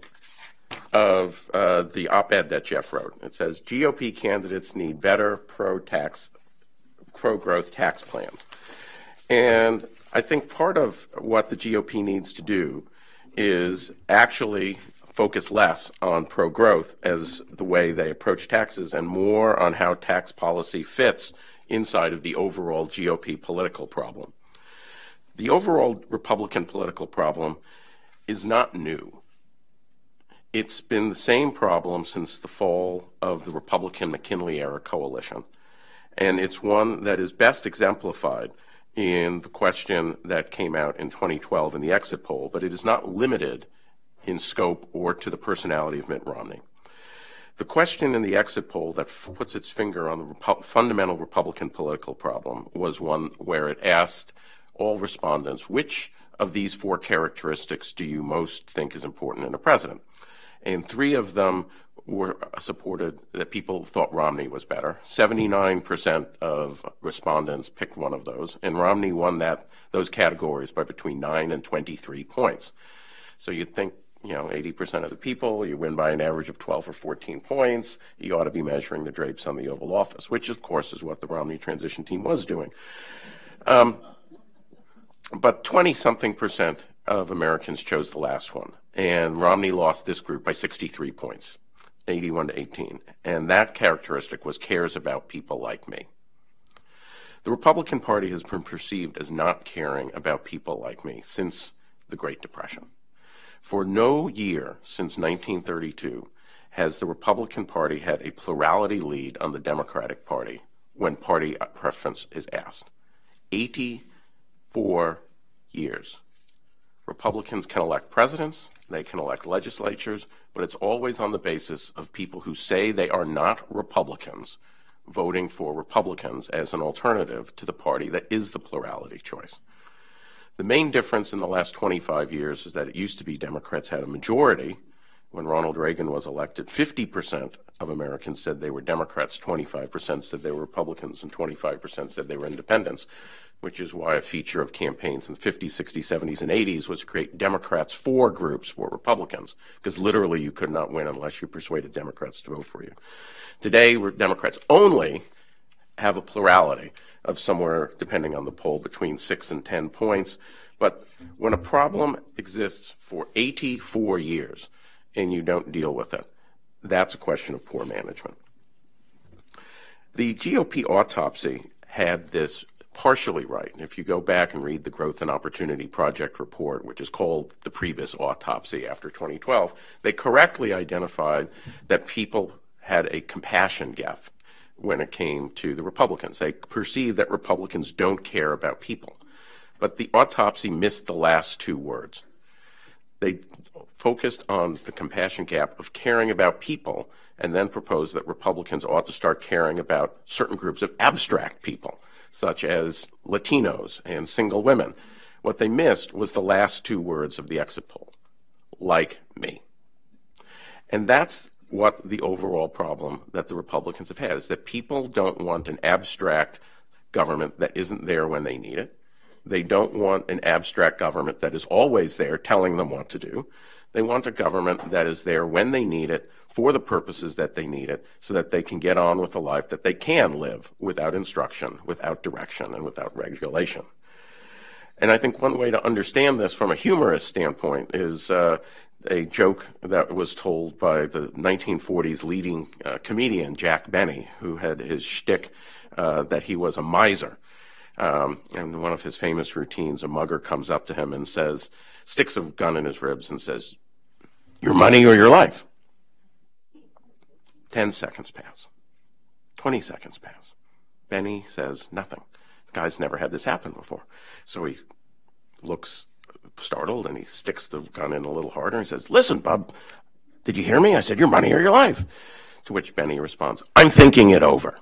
of uh, the op-ed that Jeff wrote. It says, G O P candidates need better pro-tax, pro-growth tax plans. And I think part of what the G O P needs to do is actually focus less on pro-growth as the way they approach taxes and more on how tax policy fits inside of the overall G O P political problem. The overall Republican political problem is not new. It's been the same problem since the fall of the Republican McKinley-era coalition, and it's one that is best exemplified in the question that came out in twenty twelve in the exit poll, but it is not limited in scope or to the personality of Mitt Romney. The question in the exit poll that f- puts its finger on the Repu- fundamental Republican political problem was one where it asked all respondents, which of these four characteristics do you most think is important in a president? And three of them were supported that people thought Romney was better. seventy-nine percent of respondents picked one of those, and Romney won that those categories by between nine and twenty-three points. So you'd think, you know, eighty percent of the people, you win by an average of twelve or fourteen points, you ought to be measuring the drapes on the Oval Office, which of course is what the Romney transition team was doing. Um, but twenty-something percent of Americans chose the last one, and Romney lost this group by sixty-three points, eighty-one to eighteen, and that characteristic was cares about people like me. The Republican Party has been perceived as not caring about people like me since the Great Depression. For no year since nineteen thirty-two has the Republican Party had a plurality lead on the Democratic Party when party preference is asked. eighty-four years. Republicans can elect presidents, they can elect legislatures, but it's always on the basis of people who say they are not Republicans voting for Republicans as an alternative to the party that is the plurality choice. The main difference in the last twenty-five years is that it used to be Democrats had a majority. When Ronald Reagan was elected, fifty percent of Americans said they were Democrats, twenty-five percent said they were Republicans, and twenty-five percent said they were independents, which is why a feature of campaigns in the fifties, sixties, seventies, and eighties was to create Democrats for groups for Republicans, because literally you could not win unless you persuaded Democrats to vote for you. Today, Democrats only have a plurality of somewhere, depending on the poll, between six and ten points. But when a problem exists for eighty-four years and you don't deal with it, that's a question of poor management. The G O P autopsy had this partially right. And if you go back and read the Growth and Opportunity Project report, which is called the Priebus autopsy after twenty twelve, they correctly identified that people had a compassion gap when it came to the Republicans. They perceived that Republicans don't care about people. But the autopsy missed the last two words. They focused on the compassion gap of caring about people and then proposed that Republicans ought to start caring about certain groups of abstract people, such as Latinos and single women. What they missed was the last two words of the exit poll, like me. And that's what the overall problem that the Republicans have had, is that people don't want an abstract government that isn't there when they need it. They don't want an abstract government that is always there telling them what to do. They want a government that is there when they need it, for the purposes that they need it, so that they can get on with a life that they can live without instruction, without direction, and without regulation. And I think one way to understand this from a humorous standpoint is uh, a joke that was told by the nineteen forties leading uh, comedian Jack Benny, who had his shtick uh, that he was a miser. Um, and one of his famous routines, a mugger comes up to him and says, sticks a gun in his ribs and says, "Your money or your life?" Ten seconds pass. Twenty seconds pass. Benny says nothing. The guy's never had this happen before. So he looks startled and he sticks the gun in a little harder and says, "Listen, bub, did you hear me? I said your money or your life." To which Benny responds, "I'm thinking it over."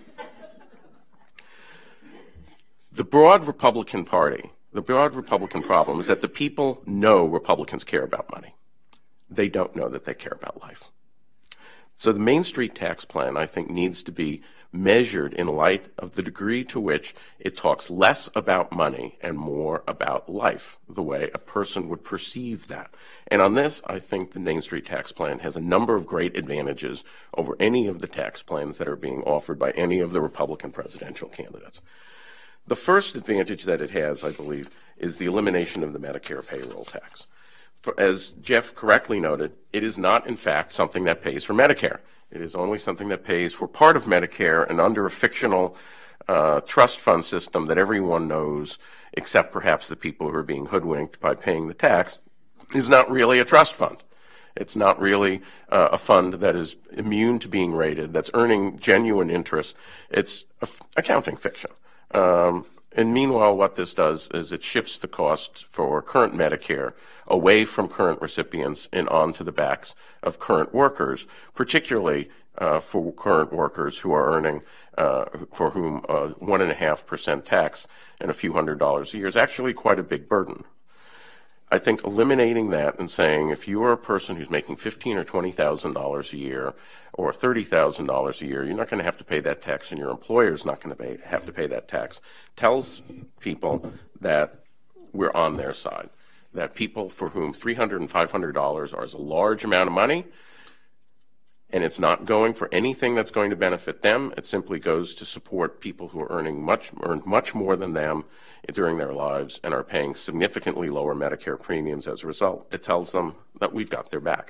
The broad Republican Party, the broad Republican problem is that the people know Republicans care about money. They don't know that they care about life. So the Main Street tax plan, I think, needs to be measured in light of the degree to which it talks less about money and more about life, the way a person would perceive that. And on this, I think the Main Street tax plan has a number of great advantages over any of the tax plans that are being offered by any of the Republican presidential candidates. The first advantage that it has, I believe, is the elimination of the Medicare payroll tax. For, as Jeff correctly noted, it is not, in fact, something that pays for Medicare. It is only something that pays for part of Medicare, and under a fictional uh, trust fund system that everyone knows, except perhaps the people who are being hoodwinked by paying the tax, is not really a trust fund. It's not really uh, a fund that is immune to being rated, that's earning genuine interest. It's a f- accounting fiction. Um, And meanwhile, what this does is it shifts the cost for current Medicare away from current recipients and onto the backs of current workers, particularly uh, for current workers who are earning, uh, for whom uh, one and a half percent tax and a few hundred dollars a year is actually quite a big burden. I think eliminating that and saying if you are a person who's making fifteen or twenty thousand dollars a year or thirty thousand dollars a year, you're not going to have to pay that tax, and your employer's not going to pay, have to pay that tax, tells people that we're on their side. That people for whom three hundred and five hundred dollars are a large amount of money, and it's not going for anything that's going to benefit them. It simply goes to support people who are earning much, earned much more than them during their lives and are paying significantly lower Medicare premiums as a result. It tells them that we've got their back.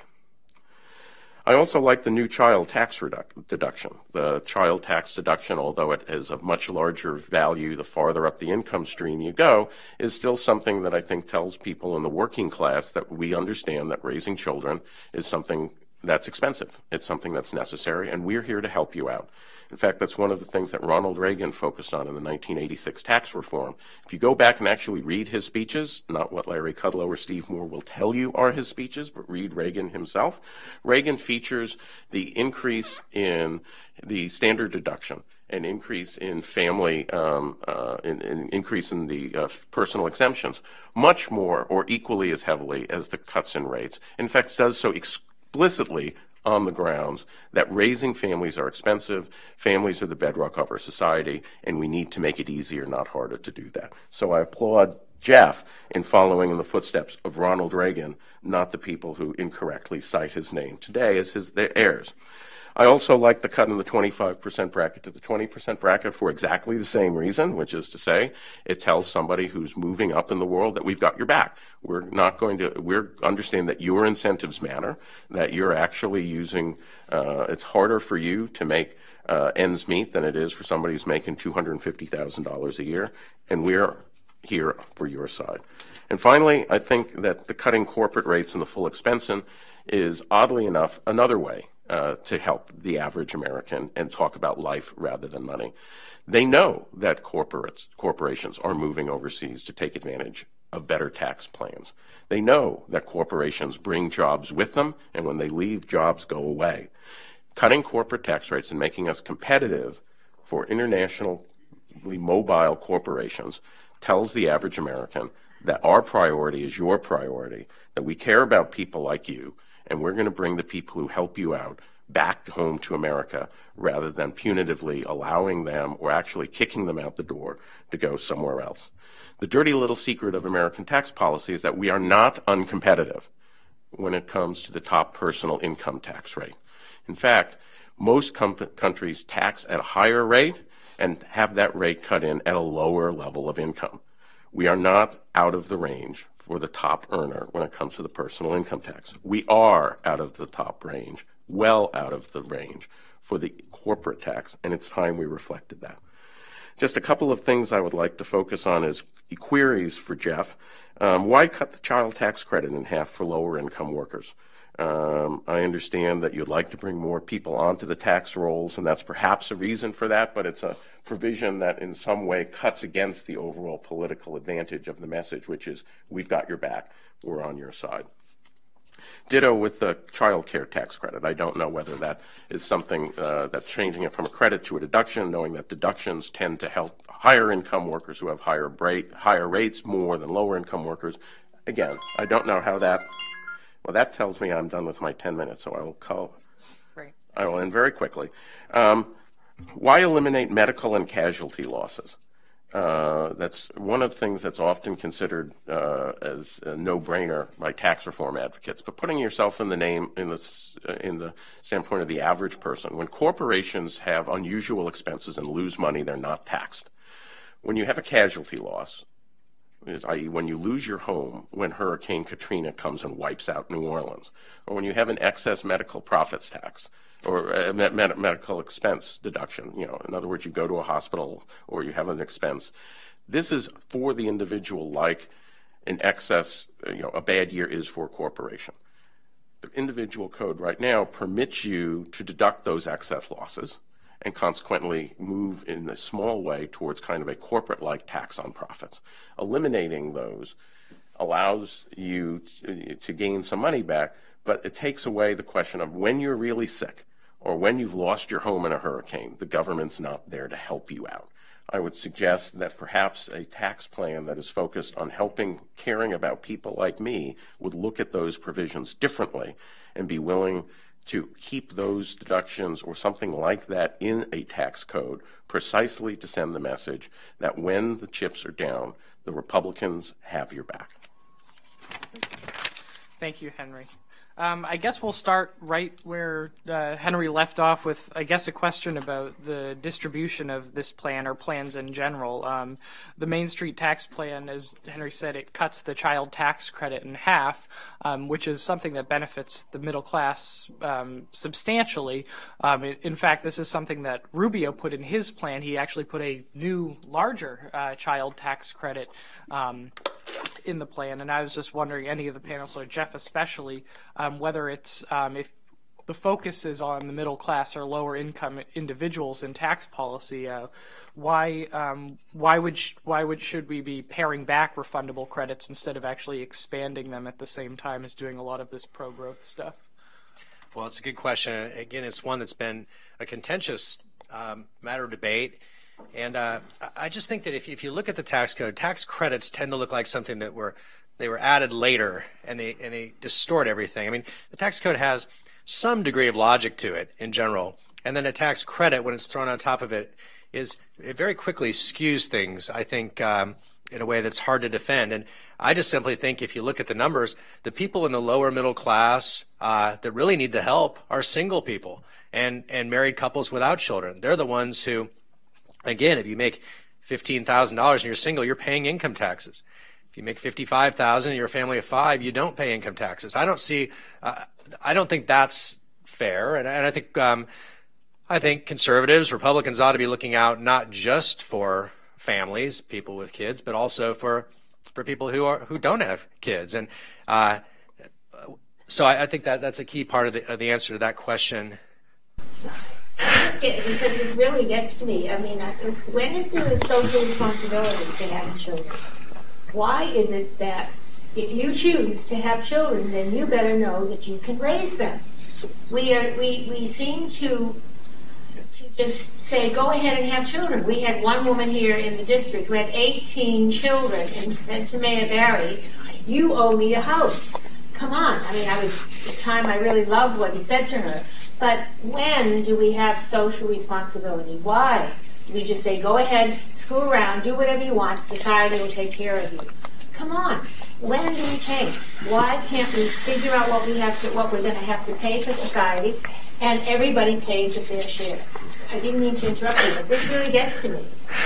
I also like the new child tax reduc- deduction. The child tax deduction, although it is of much larger value the farther up the income stream you go, is still something that I think tells people in the working class that we understand that raising children is something that's expensive. It's something that's necessary, and we're here to help you out. In fact, that's one of the things that Ronald Reagan focused on in the nineteen eighty-six tax reform. If you go back and actually read his speeches, not what Larry Kudlow or Steve Moore will tell you are his speeches, but read Reagan himself, Reagan features the increase in the standard deduction, an increase in family, um, uh, in, in increase in the uh, personal exemptions, much more or equally as heavily as the cuts in rates. In fact, does so explicitly on the grounds that raising families are expensive, families are the bedrock of our society, and we need to make it easier, not harder, to do that. So I applaud Jeff in following in the footsteps of Ronald Reagan, not the people who incorrectly cite his name today as his their heirs. I also like the cut in the twenty-five percent bracket to the twenty percent bracket for exactly the same reason, which is to say it tells somebody who's moving up in the world that we've got your back. We're not going to, we're understand that your incentives matter, that you're actually using, uh, it's harder for you to make uh, ends meet than it is for somebody who's making two hundred fifty thousand dollars a year, and we're here for your side. And finally, I think that the cutting corporate rates and the full expensing is, oddly enough, another way Uh, to help the average American and talk about life rather than money. They know that corporates, corporations are moving overseas to take advantage of better tax plans. They know that corporations bring jobs with them, and when they leave, jobs go away. Cutting corporate tax rates and making us competitive for internationally mobile corporations tells the average American that our priority is your priority, that we care about people like you, and we're going to bring the people who help you out back home to America rather than punitively allowing them or actually kicking them out the door to go somewhere else. The dirty little secret of American tax policy is that we are not uncompetitive when it comes to the top personal income tax rate. In fact, most com- countries tax at a higher rate and have that rate cut in at a lower level of income. We are not out of the range for the top earner when it comes to the personal income tax. We are out of the top range, well out of the range for the corporate tax, and it's time we reflected that. Just a couple of things I would like to focus on as queries for Jeff. Um, why cut the child tax credit in half for lower income workers? Um, I understand that you'd like to bring more people onto the tax rolls, and that's perhaps a reason for that, but it's a provision that in some way cuts against the overall political advantage of the message, which is we've got your back, we're on your side. Ditto with the child care tax credit. I don't know whether that is something uh, that's changing it from a credit to a deduction, knowing that deductions tend to help higher income workers who have higher rate, higher rates more than lower income workers. Again, I don't know how that, well, that tells me I'm done with my ten minutes, so I will call. Great. I will end very quickly. Um, why eliminate medical and casualty losses? Uh, that's one of the things that's often considered uh, as a no-brainer by tax reform advocates. But putting yourself in the name in the uh, in the standpoint of the average person, when corporations have unusual expenses and lose money, they're not taxed. When you have a casualty loss, that is, when you lose your home when Hurricane Katrina comes and wipes out New Orleans, or when you have an excess medical profits tax, or a med- med- medical expense deduction, you know, in other words, you go to a hospital or you have an expense. This is for the individual like an excess, you know, a bad year is for a corporation. The individual code right now permits you to deduct those excess losses and consequently move in a small way towards kind of a corporate-like tax on profits. Eliminating those allows you to, to gain some money back, but it takes away the question of when you're really sick or when you've lost your home in a hurricane, the government's not there to help you out. I would suggest that perhaps a tax plan that is focused on helping, caring about people like me would look at those provisions differently and be willing to keep those deductions or something like that in a tax code precisely to send the message that when the chips are down, the Republicans have your back. Thank you, Henry. Um, I guess we'll start right where uh, Henry left off with, I guess, a question about the distribution of this plan or plans in general. Um, the Main Street tax plan, as Henry said, it cuts the child tax credit in half, um, which is something that benefits the middle class um, substantially. Um, it, in fact, this is something that Rubio put in his plan. He actually put a new, larger uh, child tax credit um, in the plan, and I was just wondering, any of the panelists, or Jeff especially, um, whether it's um, if the focus is on the middle class or lower income individuals in tax policy, uh, why um, why would sh why would should we be paring back refundable credits instead of actually expanding them at the same time as doing a lot of this pro-growth stuff? Well, it's a good question. Again, it's one that's been a contentious um, matter of debate. And uh, I just think that if you, if you look at the tax code, tax credits tend to look like something that were they were added later, and they and they distort everything. I mean, the tax code has some degree of logic to it in general, and then a tax credit, when it's thrown on top of it, is it very quickly skews things, I think, um, in a way that's hard to defend. And I just simply think if you look at the numbers, the people in the lower middle class uh, that really need the help are single people and and married couples without children. They're the ones who, again, if you make fifteen thousand dollars and you're single, you're paying income taxes. If you make fifty-five thousand dollars and you're a family of five, you don't pay income taxes. I don't see, uh, I don't think that's fair. And, and I think, um, I think conservatives, Republicans ought to be looking out not just for families, people with kids, but also for, for people who are, who don't have kids. And, uh, so I, I think that that's a key part of the, of the answer to that question. Just get, because it really gets to me. I mean, I, when is there a social responsibility to having children? Why is it that if you choose to have children, then you better know that you can raise them? We are we, we seem to to just say, go ahead and have children. We had one woman here in the district who had eighteen children and said to Mayor Barry, "You owe me a house." Come on. I mean, I was at the time I really loved what he said to her. But when do we have social responsibility? Why? Do we just say, go ahead, screw around, do whatever you want, society will take care of you? Come on. When do we change? Why can't we figure out what we have to, what we're going to have to pay for society, and everybody pays a fair share? I didn't mean to interrupt you, but this really gets to me.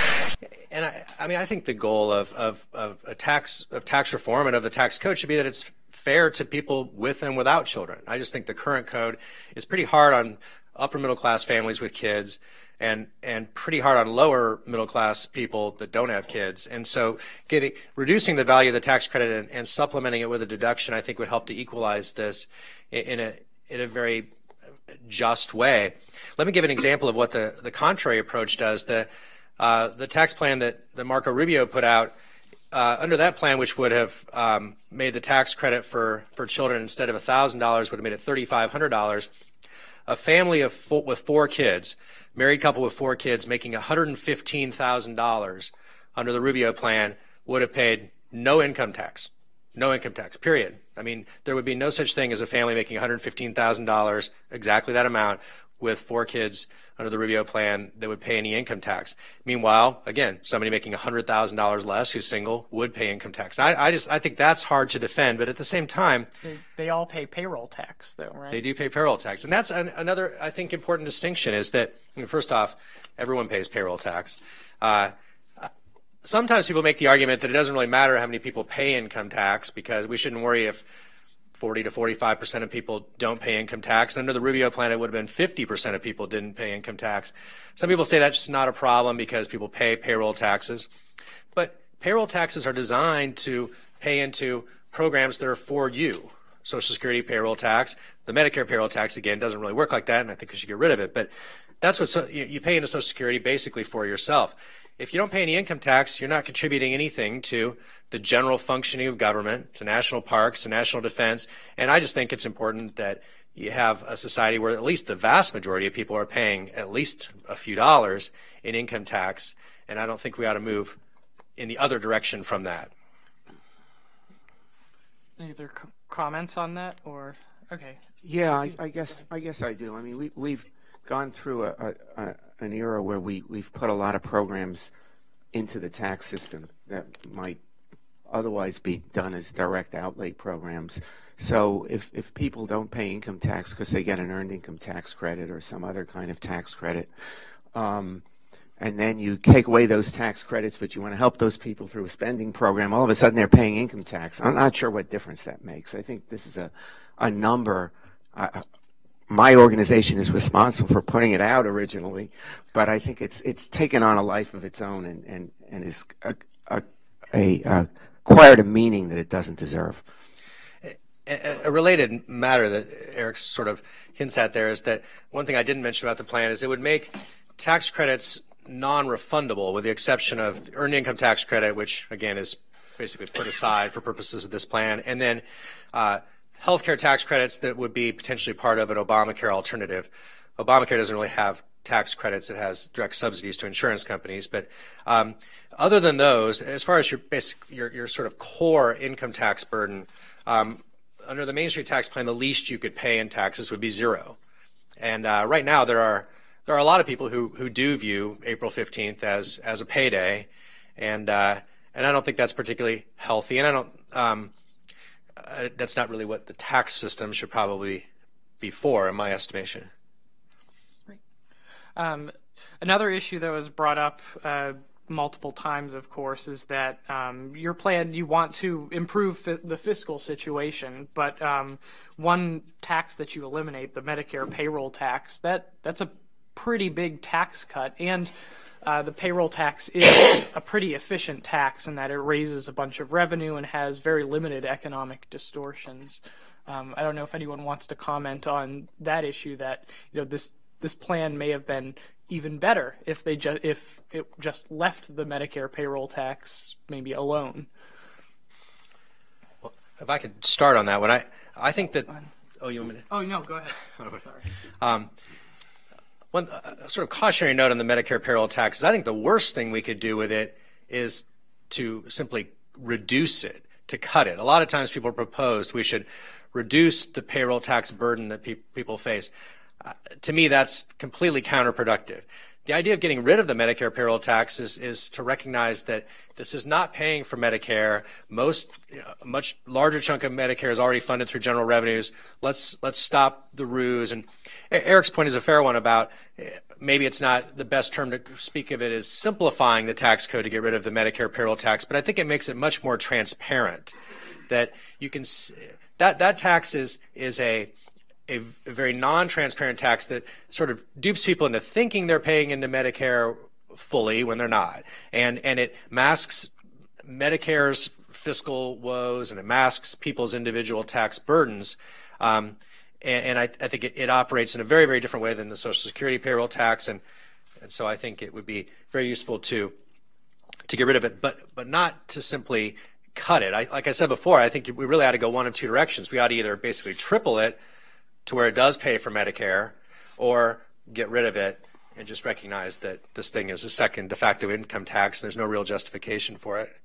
And I, I mean, I think the goal of, of, of a tax of tax reform and of the tax code should be that it's fair to people with and without children. I just think the current code is pretty hard on upper middle class families with kids, and and pretty hard on lower middle class people that don't have kids. And so getting reducing the value of the tax credit and, and supplementing it with a deduction, I think, would help to equalize this in a in a very just way. Let me give an example of what the, the contrary approach does. The uh, the tax plan that, that Marco Rubio put out, Uh, under that plan, which would have um, made the tax credit for, for children instead of one thousand dollars, would have made it three thousand five hundred dollars. A family of four, with four kids, married couple with four kids, making one hundred fifteen thousand dollars under the Rubio plan would have paid no income tax. No income tax, period. I mean, there would be no such thing as a family making one hundred fifteen thousand dollars, exactly that amount, with four kids under the Rubio plan that would pay any income tax. Meanwhile, again, somebody making one hundred thousand dollars less who's single would pay income tax. I, I just I think that's hard to defend, but at the same time, They, they all pay payroll tax, though, right? they do pay payroll tax. And that's an, another, I think, important distinction is that, I mean, first off, everyone pays payroll tax. Uh, sometimes people make the argument that it doesn't really matter how many people pay income tax because we shouldn't worry if forty to forty-five percent of people don't pay income tax. Under the Rubio plan, it would have been fifty percent of people didn't pay income tax. Some people say that's just not a problem because people pay payroll taxes. But payroll taxes are designed to pay into programs that are for you. Social Security payroll tax. The Medicare payroll tax, again, doesn't really work like that, and I think we should get rid of it. But that's what so, you, you pay into Social Security basically for yourself. If you don't pay any income tax, you're not contributing anything to the general functioning of government, to national parks, to national defense. And I just think it's important that you have a society where at least the vast majority of people are paying at least a few dollars in income tax. And I don't think we ought to move in the other direction from that. Any other c- comments on that, or okay? Yeah, I, I guess I guess I do. I mean, we we've gone through a, a, a an era where we we've put a lot of programs into the tax system that might otherwise be done as direct outlay programs. So if if people don't pay income tax because they get an earned income tax credit or some other kind of tax credit, um, and then you take away those tax credits, but you want to help those people through a spending program, all of a sudden they're paying income tax. I'm not sure what difference that makes. I think this is a, a number. Uh, my organization is responsible for putting it out originally, but I think it's it's taken on a life of its own and, and, and is a, a, a, a acquired a meaning that it doesn't deserve. A, a related matter that Eric sort of hints at there is that one thing I didn't mention about the plan is it would make tax credits non-refundable, with the exception of the earned income tax credit, which again is basically put aside for purposes of this plan, and then uh, healthcare tax credits that would be potentially part of an Obamacare alternative. Obamacare doesn't really have tax credits; it has direct subsidies to insurance companies. But um, other than those, as far as your basic, your, your sort of core income tax burden, um, under the Main Street tax plan, the least you could pay in taxes would be zero. And uh, right now, there are There are a lot of people who, who do view April fifteenth as, as a payday, and uh, and I don't think that's particularly healthy, and I don't um, uh, that's not really what the tax system should probably be for, in my estimation. Right. Um, another issue that was brought up uh, multiple times, of course, is that um, your plan, you want to improve fi- the fiscal situation, but um, one tax that you eliminate, the Medicare payroll tax, that that's a pretty big tax cut, and uh, the payroll tax is a pretty efficient tax in that it raises a bunch of revenue and has very limited economic distortions. Um, I don't know if anyone wants to comment on that issue, that you know this this plan may have been even better if they just if it just left the Medicare payroll tax maybe alone. Well, if I could start on that one, I I think that oh you want me to? Oh no, go ahead. Sorry. Um, One uh, sort of cautionary note on the Medicare payroll tax is I think the worst thing we could do with it is to simply reduce it, to cut it. A lot of times people propose we should reduce the payroll tax burden that pe- people face. Uh, to me, that's completely counterproductive. The idea of getting rid of the Medicare payroll tax is, is to recognize that this is not paying for Medicare. Most, you know, a much larger chunk of Medicare is already funded through general revenues. Let's let's stop the ruse. And Eric's point is a fair one about maybe it's not the best term to speak of it as simplifying the tax code to get rid of the Medicare payroll tax, but I think it makes it much more transparent. That you can that that tax is is a A, a very non-transparent tax that sort of dupes people into thinking they're paying into Medicare fully when they're not. And and it masks Medicare's fiscal woes, and it masks people's individual tax burdens. Um, and, and I, I think it, it operates in a very, very different way than the Social Security payroll tax. And, and so I think it would be very useful to to get rid of it, but but not to simply cut it. I, like I said before, I think we really ought to go one of two directions. We ought to either basically triple it to where it does pay for Medicare, or get rid of it and just recognize that this thing is a second de facto income tax and there's no real justification for it.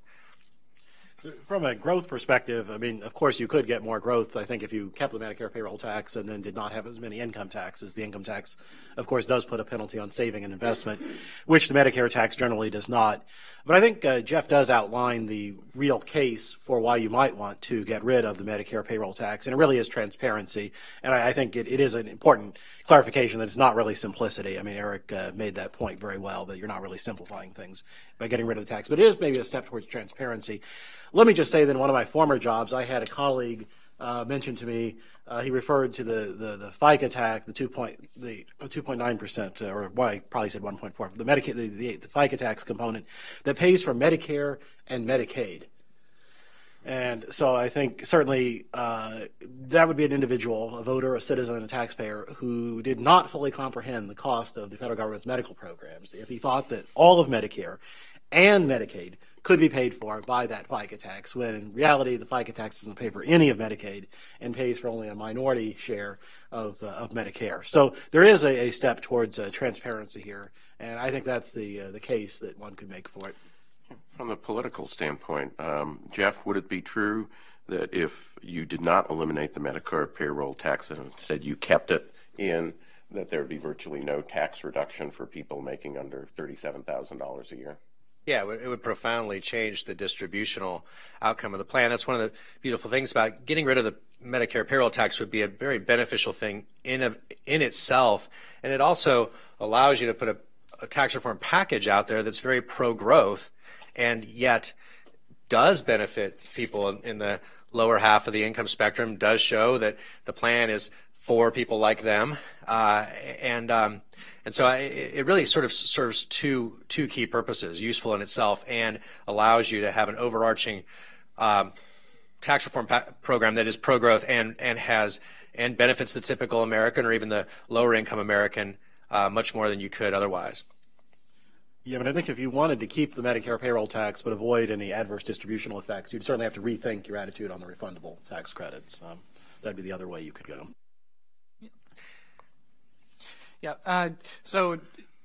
So from a growth perspective, I mean, of course, you could get more growth, I think, if you kept the Medicare payroll tax and then did not have as many income taxes. The income tax, of course, does put a penalty on saving and investment, which the Medicare tax generally does not. But I think uh, Jeff does outline the real case for why you might want to get rid of the Medicare payroll tax, and it really is transparency. And I, I think it, it is an important clarification that it's not really simplicity. I mean, Eric uh, made that point very well, that you're not really simplifying things by getting rid of the tax. But it is maybe a step towards transparency. Let me just say that in one of my former jobs, I had a colleague uh, mention to me, uh, he referred to the, the, the FICA tax, the two point the two point nine percent, uh, or well, I probably said one point four, the Medicaid, the, the, the FICA tax component that pays for Medicare and Medicaid. And so I think certainly uh, that would be an individual, a voter, a citizen, a taxpayer who did not fully comprehend the cost of the federal government's medical programs. If he thought that all of Medicare and Medicaid could be paid for by that FICA tax, when in reality the FICA tax doesn't pay for any of Medicaid and pays for only a minority share of, uh, of Medicare. So there is a, a step towards uh, transparency here, and I think that's the, uh, the case that one could make for it. From a political standpoint, um, Jeff, would it be true that if you did not eliminate the Medicare payroll tax and instead you kept it in, that there would be virtually no tax reduction for people making under thirty-seven thousand dollars a year? Yeah, it would profoundly change the distributional outcome of the plan. That's one of the beautiful things about getting rid of the Medicare payroll tax would be a very beneficial thing in of, in itself, and it also allows you to put a, a tax reform package out there that's very pro-growth and yet does benefit people in, in the lower half of the income spectrum, does show that the plan is for people like them, uh, and um, and so I, it really sort of serves two two key purposes: useful in itself and allows you to have an overarching um, tax reform pa- program that is pro-growth and and has and benefits the typical American or even the lower income American uh, much more than you could otherwise. Yeah, but I think if you wanted to keep the Medicare payroll tax but avoid any adverse distributional effects, you'd certainly have to rethink your attitude on the refundable tax credits. Um, that'd be the other way you could go. Yeah. Uh, so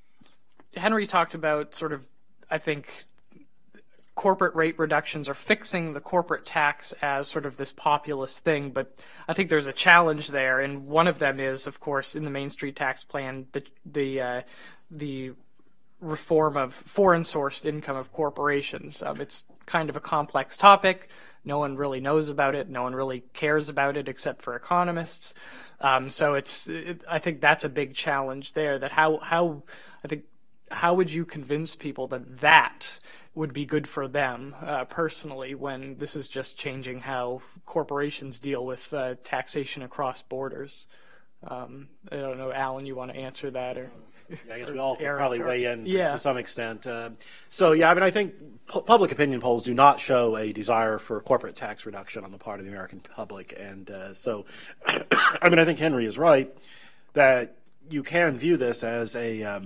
Henry talked about sort of, I think, corporate rate reductions or fixing the corporate tax as sort of this populist thing, but I think there's a challenge there, and one of them is, of course, in the Main Street tax plan, the the uh, the reform of foreign-sourced income of corporations. Um, it's kind of a complex topic. No one really knows about it. No one really cares about it except for economists. Um, so it's, it, I think that's a big challenge there. That how how I think how would you convince people that that would be good for them uh, personally when this is just changing how corporations deal with uh, taxation across borders? Um, I don't know, Alan, you want to answer that or? Yeah, I guess we all could Eric, probably or, weigh in yeah. to some extent. Uh, so, yeah, I mean, I think pu- public opinion polls do not show a desire for corporate tax reduction on the part of the American public. And uh, so, I mean, I think Henry is right that you can view this as a um,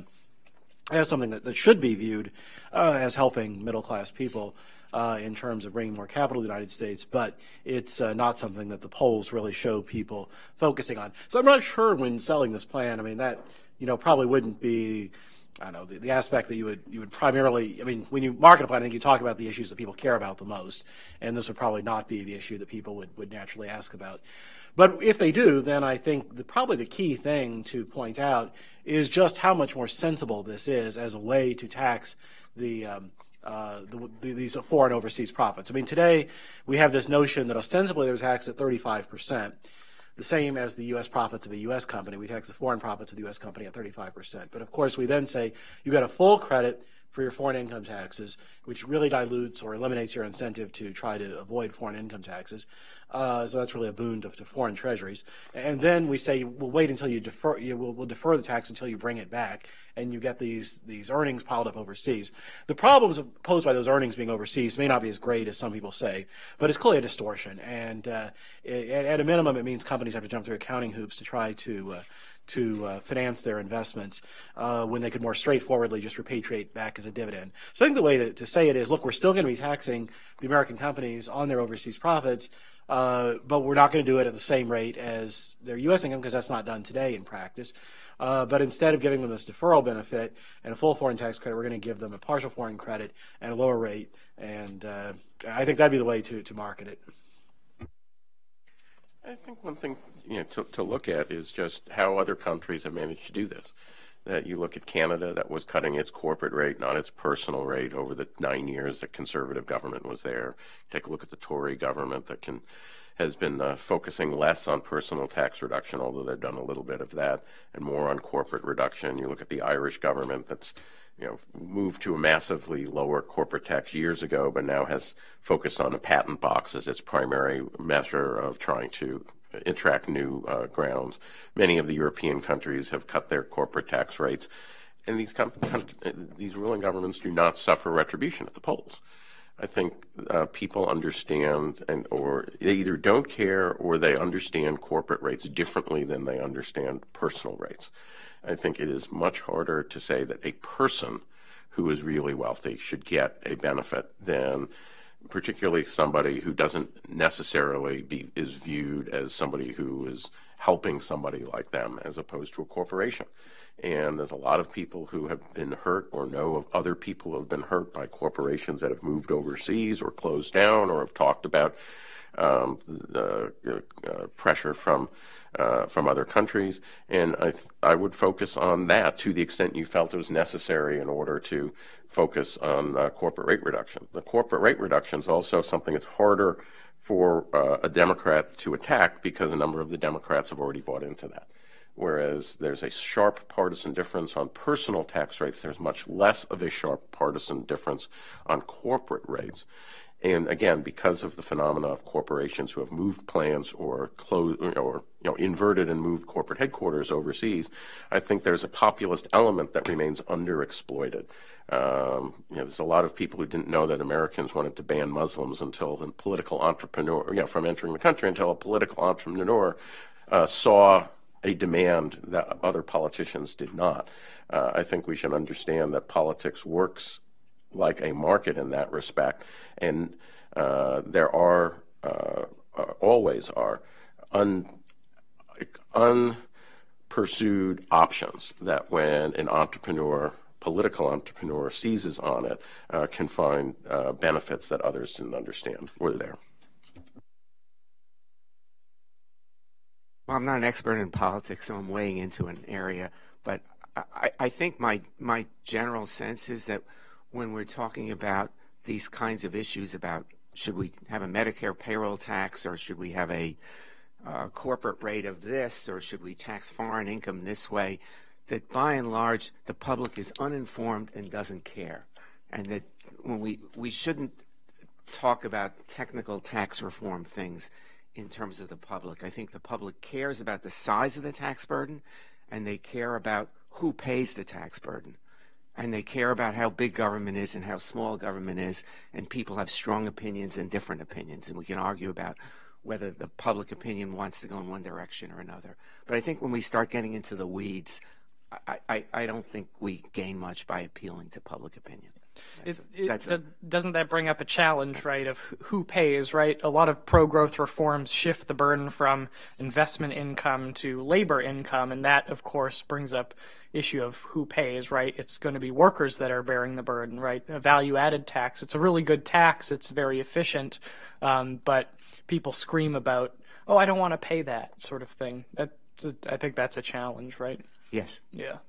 as something that, that should be viewed uh, as helping middle-class people uh, in terms of bringing more capital to the United States, but it's uh, not something that the polls really show people focusing on. So I'm not sure when selling this plan, I mean, that you know, probably wouldn't be, I don't know, the, the aspect that you would you would primarily, I mean, when you market a plan, I think you talk about the issues that people care about the most, and this would probably not be the issue that people would, would naturally ask about. But if they do, then I think the, probably the key thing to point out is just how much more sensible this is as a way to tax the um, Uh, the, the, these foreign overseas profits. I mean, today we have this notion that ostensibly they're taxed at thirty-five percent, the same as the U S profits of a U S company. We tax the foreign profits of the U S company at thirty-five percent. But of course, we then say you got a full credit for your foreign income taxes, which really dilutes or eliminates your incentive to try to avoid foreign income taxes. Uh, so that's really a boon to, to foreign treasuries. And then we say we'll wait until you defer. You will we'll defer the tax until you bring it back, and you get these these earnings piled up overseas. The problems posed by those earnings being overseas may not be as great as some people say, but it's clearly a distortion. And uh, it, at a minimum, it means companies have to jump through accounting hoops to try to. Uh, to uh, finance their investments uh, when they could more straightforwardly just repatriate back as a dividend. So I think the way to, to say it is, look, we're still going to be taxing the American companies on their overseas profits, uh, but we're not going to do it at the same rate as their U S income because that's not done today in practice. Uh, but instead of giving them this deferral benefit and a full foreign tax credit, we're going to give them a partial foreign credit and a lower rate. And uh, I think that'd be the way to, to market it. I think one thing you know to, to look at is just how other countries have managed to do this. That you look at Canada, that was cutting its corporate rate, not its personal rate, over the nine years that conservative government was there. Take a look at the Tory government that can has been uh, focusing less on personal tax reduction, although they've done a little bit of that, and more on corporate reduction. You look at the Irish government that's you know, moved to a massively lower corporate tax years ago, but now has focused on a patent box as its primary measure of trying to attract new uh, grounds. Many of the European countries have cut their corporate tax rates, and these com- these ruling governments do not suffer retribution at the polls. I think uh, people understand, and or they either don't care or they understand corporate rates differently than they understand personal rates. I think it is much harder to say that a person who is really wealthy should get a benefit than particularly somebody who doesn't necessarily be is viewed as somebody who is helping somebody like them as opposed to a corporation. And there's a lot of people who have been hurt or know of other people who have been hurt by corporations that have moved overseas or closed down or have talked about um, the uh, pressure from uh, from other countries. And I, th- I would focus on that to the extent you felt it was necessary in order to focus on uh, corporate rate reduction. The corporate rate reduction is also something that's harder for uh, a Democrat to attack because a number of the Democrats have already bought into that. Whereas there's a sharp partisan difference on personal tax rates, there's much less of a sharp partisan difference on corporate rates. And again, because of the phenomena of corporations who have moved plants or closed or you know inverted and moved corporate headquarters overseas, I think there's a populist element that remains underexploited. Um, you know, there's a lot of people who didn't know that Americans wanted to ban Muslims until a political entrepreneur, you know, from entering the country until a political entrepreneur uh, saw a demand that other politicians did not. Uh, I think we should understand that politics works like a market in that respect, and uh, there are uh, uh, always are un, unpursued options that when an entrepreneur, political entrepreneur, seizes on it, uh, can find uh, benefits that others didn't understand were there. Well, I'm not an expert in politics, so I'm weighing into an area, but I, I think my my general sense is that when we're talking about these kinds of issues about should we have a Medicare payroll tax or should we have a uh, corporate rate of this or should we tax foreign income this way, that by and large the public is uninformed and doesn't care, and that when we we shouldn't talk about technical tax reform things in terms of the public. I think the public cares about the size of the tax burden, and they care about who pays the tax burden. And they care about how big government is and how small government is, and people have strong opinions and different opinions, and we can argue about whether the public opinion wants to go in one direction or another. But I think when we start getting into the weeds, I, I, I don't think we gain much by appealing to public opinion. It, a, it, that's d- a, doesn't that bring up a challenge, right, of who pays, right? A lot of pro-growth reforms shift the burden from investment income to labor income, and that, of course, brings up issue of who pays, right? It's going to be workers that are bearing the burden, right? A value-added tax, it's a really good tax, it's very efficient, um, but people scream about, oh, I don't want to pay that sort of thing. That's a, I think that's a challenge, right? yes. Yeah.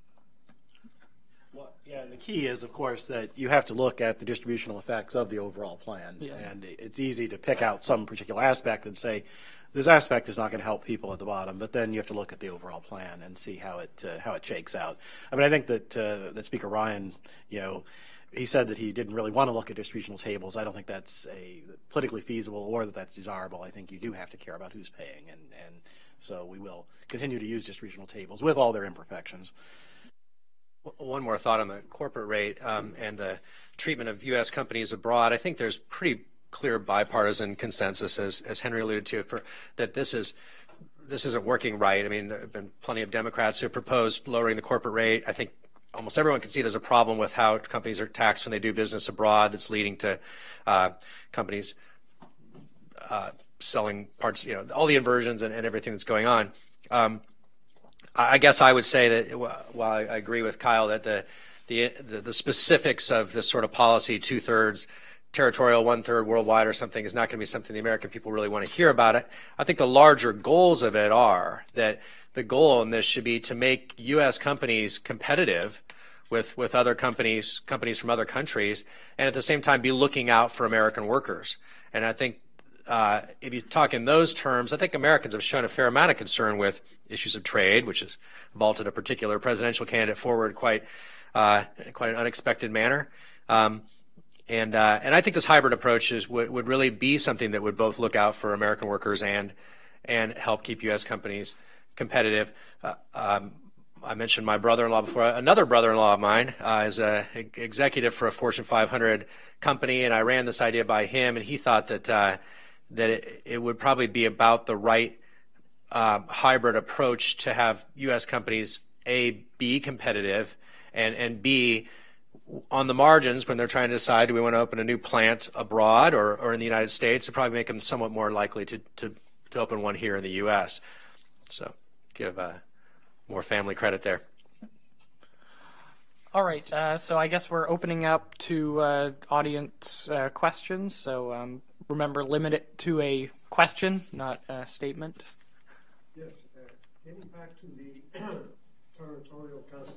Yeah, and the key is, of course, that you have to look at the distributional effects of the overall plan. Yeah. And it's easy to pick out some particular aspect and say, this aspect is not going to help people at the bottom, but then you have to look at the overall plan and see how it uh, how it shakes out. I mean, I think that uh, that Speaker Ryan, you know, he said that he didn't really want to look at distributional tables. I don't think that's a politically feasible or that that's desirable. I think you do have to care about who's paying, and, and so we will continue to use distributional tables with all their imperfections. One more thought on the corporate rate um, and the treatment of U S companies abroad. I think there's pretty clear bipartisan consensus, as, as Henry alluded to, for that this is this isn't working right. I mean, there have been plenty of Democrats who have proposed lowering the corporate rate. I think almost everyone can see there's a problem with how companies are taxed when they do business abroad that's leading to uh, companies uh, selling parts, you know, all the inversions and, and everything that's going on. Um, I guess I would say that while I agree with Kyle that the the the, the specifics of this sort of policy, two thirds territorial, one third worldwide or something, is not going to be something the American people really want to hear about it. I think the larger goals of it are that the goal in this should be to make U S companies competitive with with other companies, companies from other countries, and at the same time be looking out for American workers. And I think uh, if you talk in those terms, I think Americans have shown a fair amount of concern with issues of trade, which has vaulted a particular presidential candidate forward quite uh, in quite an unexpected manner. Um, and uh, and I think this hybrid approach is, would, would really be something that would both look out for American workers and and help keep U S companies competitive. Uh, um, I mentioned my brother-in-law before. Another brother-in-law of mine uh, is a executive for a Fortune five hundred company, and I ran this idea by him, and he thought that uh, that it, it would probably be about the right uh, hybrid approach to have U S companies A, be competitive, and and B, on the margins when they're trying to decide, do we want to open a new plant abroad or, or in the United States, to probably make them somewhat more likely to, to, to open one here in the U S. So give uh, more family credit there. All right, uh, so I guess we're opening up to uh, audience uh, questions. So um, remember, limit it to a question, not a statement. Yes, uh, getting back to the territorial concept.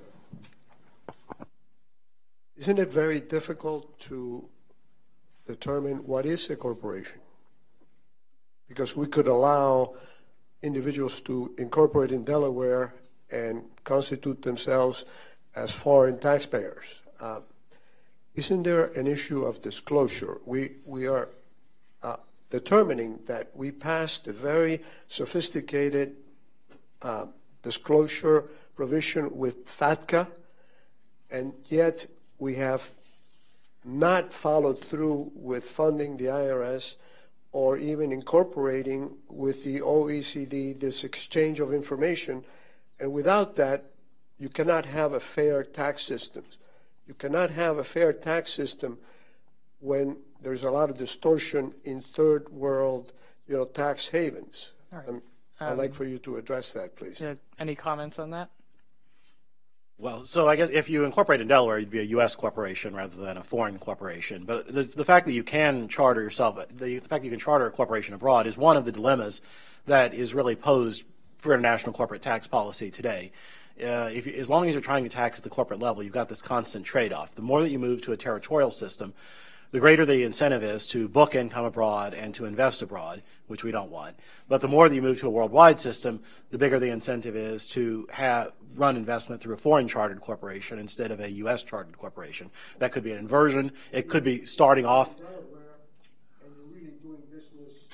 Isn't it very difficult to determine what is a corporation? Because we could allow individuals to incorporate in Delaware and constitute themselves as foreign taxpayers. Uh, isn't there an issue of disclosure? We, we are uh, determining that we passed a very sophisticated uh, disclosure provision with FATCA, and yet we have not followed through with funding the I R S or even incorporating with the O E C D this exchange of information. And without that, you cannot have a fair tax system. You cannot have a fair tax system when there's a lot of distortion in third world, you know, tax havens. All right. Um, Um, I'd like for you to address that, please. uh, any comments on that? Well, so I guess if you incorporate in Delaware, you'd be a U S corporation rather than a foreign corporation. But the, the fact that you can charter yourself, the, the fact that you can charter a corporation abroad is one of the dilemmas that is really posed for international corporate tax policy today. Uh, if you, as long as you're trying to tax at the corporate level, you've got this constant trade-off. The more that you move to a territorial system, the greater the incentive is to book income abroad and to invest abroad, which we don't want. But the more that you move to a worldwide system, the bigger the incentive is to have run investment through a foreign chartered corporation instead of a U S chartered corporation. That could be an inversion. It could be starting off. And you're really doing business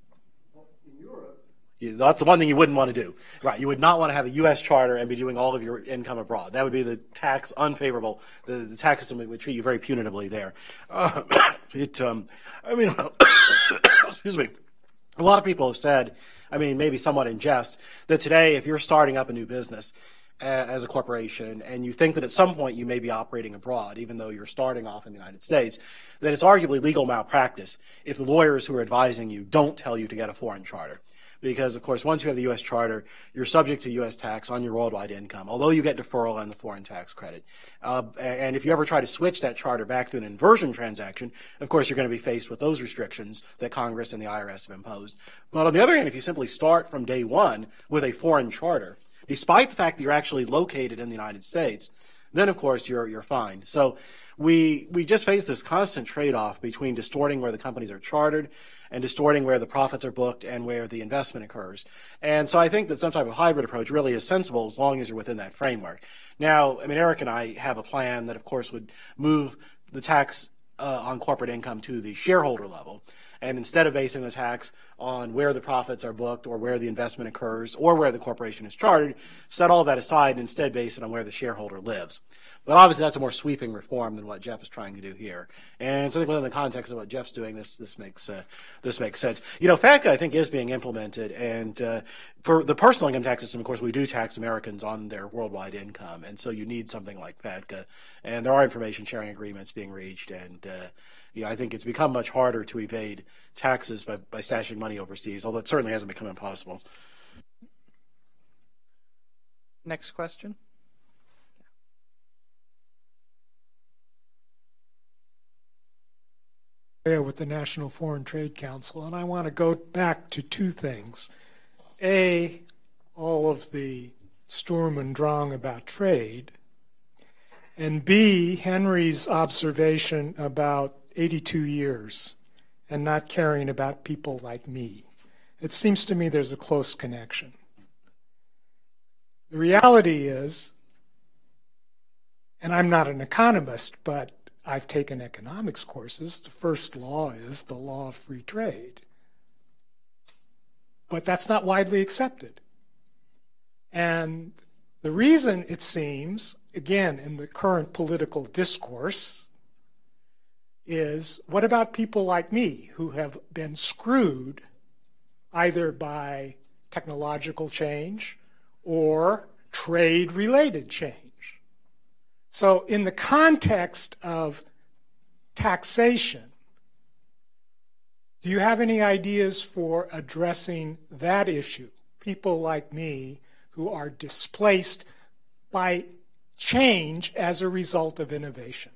in Europe. That's the one thing you wouldn't want to do. Right. You would not want to have a U S charter and be doing all of your income abroad. That would be the tax unfavorable. The, the tax system would treat you very punitively there. Uh, it, um, I mean, excuse me. A lot of people have said, I mean, maybe somewhat in jest, that today if you're starting up a new business uh, as a corporation and you think that at some point you may be operating abroad, even though you're starting off in the United States, that it's arguably legal malpractice if the lawyers who are advising you don't tell you to get a foreign charter. Because, of course, once you have the U S charter, you're subject to U S tax on your worldwide income, although you get deferral and the foreign tax credit. Uh, and if you ever try to switch that charter back to an inversion transaction, of course, you're going to be faced with those restrictions that Congress and the I R S have imposed. But on the other hand, if you simply start from day one with a foreign charter, despite the fact that you're actually located in the United States, then, of course, you're you're fine. So we we just face this constant trade-off between distorting where the companies are chartered and distorting where the profits are booked and where the investment occurs. And so I think that some type of hybrid approach really is sensible as long as you're within that framework. Now, I mean, Eric and I have a plan that, of course, would move the tax uh, on corporate income to the shareholder level. And instead of basing the tax on where the profits are booked or where the investment occurs or where the corporation is chartered, set all of that aside and instead base it on where the shareholder lives. But obviously that's a more sweeping reform than what Jeff is trying to do here. And so I think within the context of what Jeff's doing, this this makes uh, this makes sense. You know, FATCA I think is being implemented, and uh, for the personal income tax system, of course, we do tax Americans on their worldwide income, and so you need something like FATCA. And there are information sharing agreements being reached, and uh, yeah, I think it's become much harder to evade taxes by, by stashing money overseas, although it certainly hasn't become impossible. Next question. With the National Foreign Trade Council, and I want to go back to two things. A, all of the Sturm und Drang about trade, and B, Henry's observation about eighty-two years and not caring about people like me. It seems to me there's a close connection. The reality is, and I'm not an economist, but I've taken economics courses. The first law is the law of free trade. But that's not widely accepted. And The reason, it seems, again, in the current political discourse, is what about people like me who have been screwed either by technological change or trade-related change? So in the context of taxation, do you have any ideas for addressing that issue? People like me who are displaced by change as a result of innovation.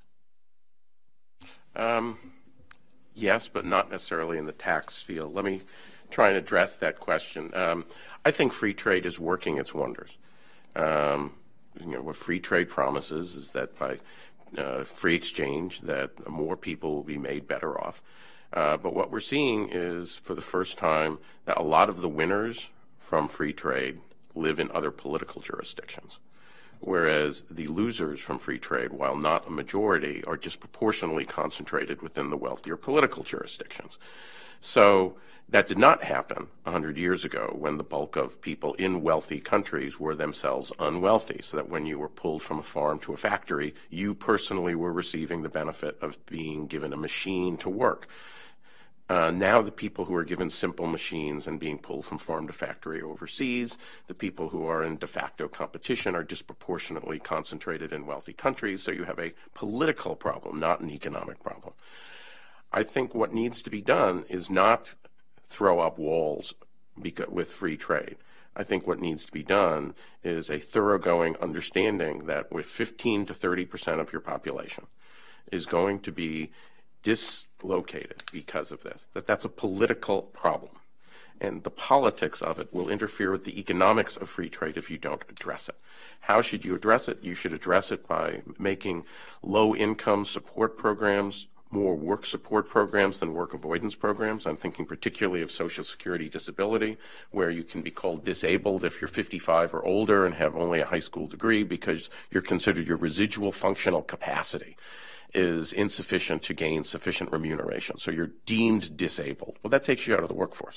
Um, yes, but not necessarily in the tax field. Let me try and address that question. Um, I think free trade is working its wonders. Um, you know, what free trade promises is that by uh, free exchange, that more people will be made better off. Uh, but what we're seeing is, for the first time, that a lot of the winners from free trade live in other political jurisdictions, whereas the losers from free trade, while not a majority, are disproportionately concentrated within the wealthier political jurisdictions. So that did not happen one hundred years ago, when the bulk of people in wealthy countries were themselves unwealthy, so that when you were pulled from a farm to a factory, you personally were receiving the benefit of being given a machine to work. Uh, now the people who are given simple machines and being pulled from farm to factory overseas, the people who are in de facto competition are disproportionately concentrated in wealthy countries, so you have a political problem, not an economic problem. I think what needs to be done is not throw up walls with free trade. I think what needs to be done is a thoroughgoing understanding that with fifteen to thirty percent of your population is going to be dislocated because of this, that that's a political problem. And the politics of it will interfere with the economics of free trade if you don't address it. How should you address it? You should address it by making low-income support programs more work support programs than work avoidance programs. I'm thinking particularly of Social Security disability, where you can be called disabled if you're fifty-five or older and have only a high school degree because you're considered your residual functional capacity is insufficient to gain sufficient remuneration. So you're deemed disabled. Well, that takes you out of the workforce.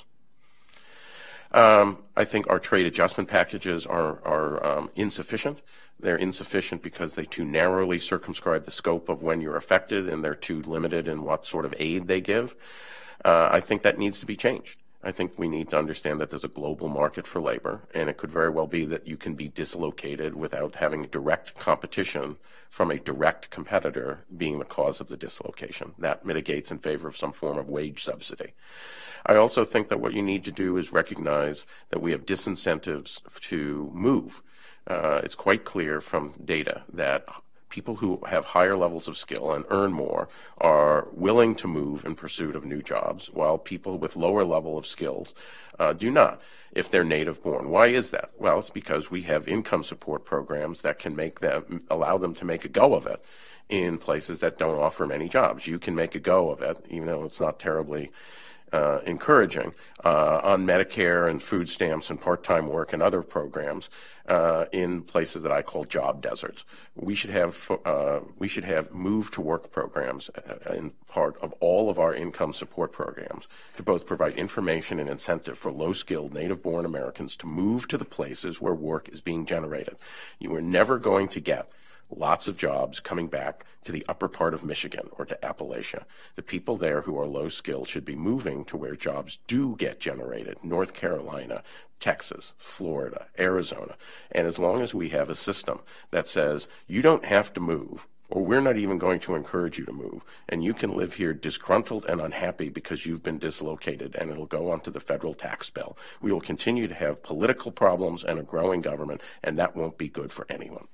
Um, I think our trade adjustment packages are, are um, insufficient. They're insufficient because they too narrowly circumscribe the scope of when you're affected, and they're too limited in what sort of aid they give. Uh, I think that needs to be changed. I think we need to understand that there's a global market for labor, and it could very well be that you can be dislocated without having direct competition from a direct competitor being the cause of the dislocation. That mitigates in favor of some form of wage subsidy. I also think that what you need to do is recognize that we have disincentives to move. Uh, it's quite clear from data that people who have higher levels of skill and earn more are willing to move in pursuit of new jobs, while people with lower level of skills uh, do not, if they're native born. Why is that? Well, it's because we have income support programs that can make them, allow them to make a go of it in places that don't offer many jobs. You can make a go of it, even though it's not terribly Uh, encouraging uh, on Medicare and food stamps and part-time work and other programs uh, in places that I call job deserts. We should have uh, we should have move to work programs in part of all of our income support programs to both provide information and incentive for low-skilled native-born Americans to move to the places where work is being generated. You are never going to get lots of jobs coming back to the upper part of Michigan or to Appalachia. The people there who are low skilled should be moving to where jobs do get generated: North Carolina, Texas, Florida, Arizona. And as long as we have a system that says you don't have to move, or we're not even going to encourage you to move, and you can live here disgruntled and unhappy because you've been dislocated, and it'll go onto the federal tax bill, we will continue to have political problems and a growing government, and that won't be good for anyone.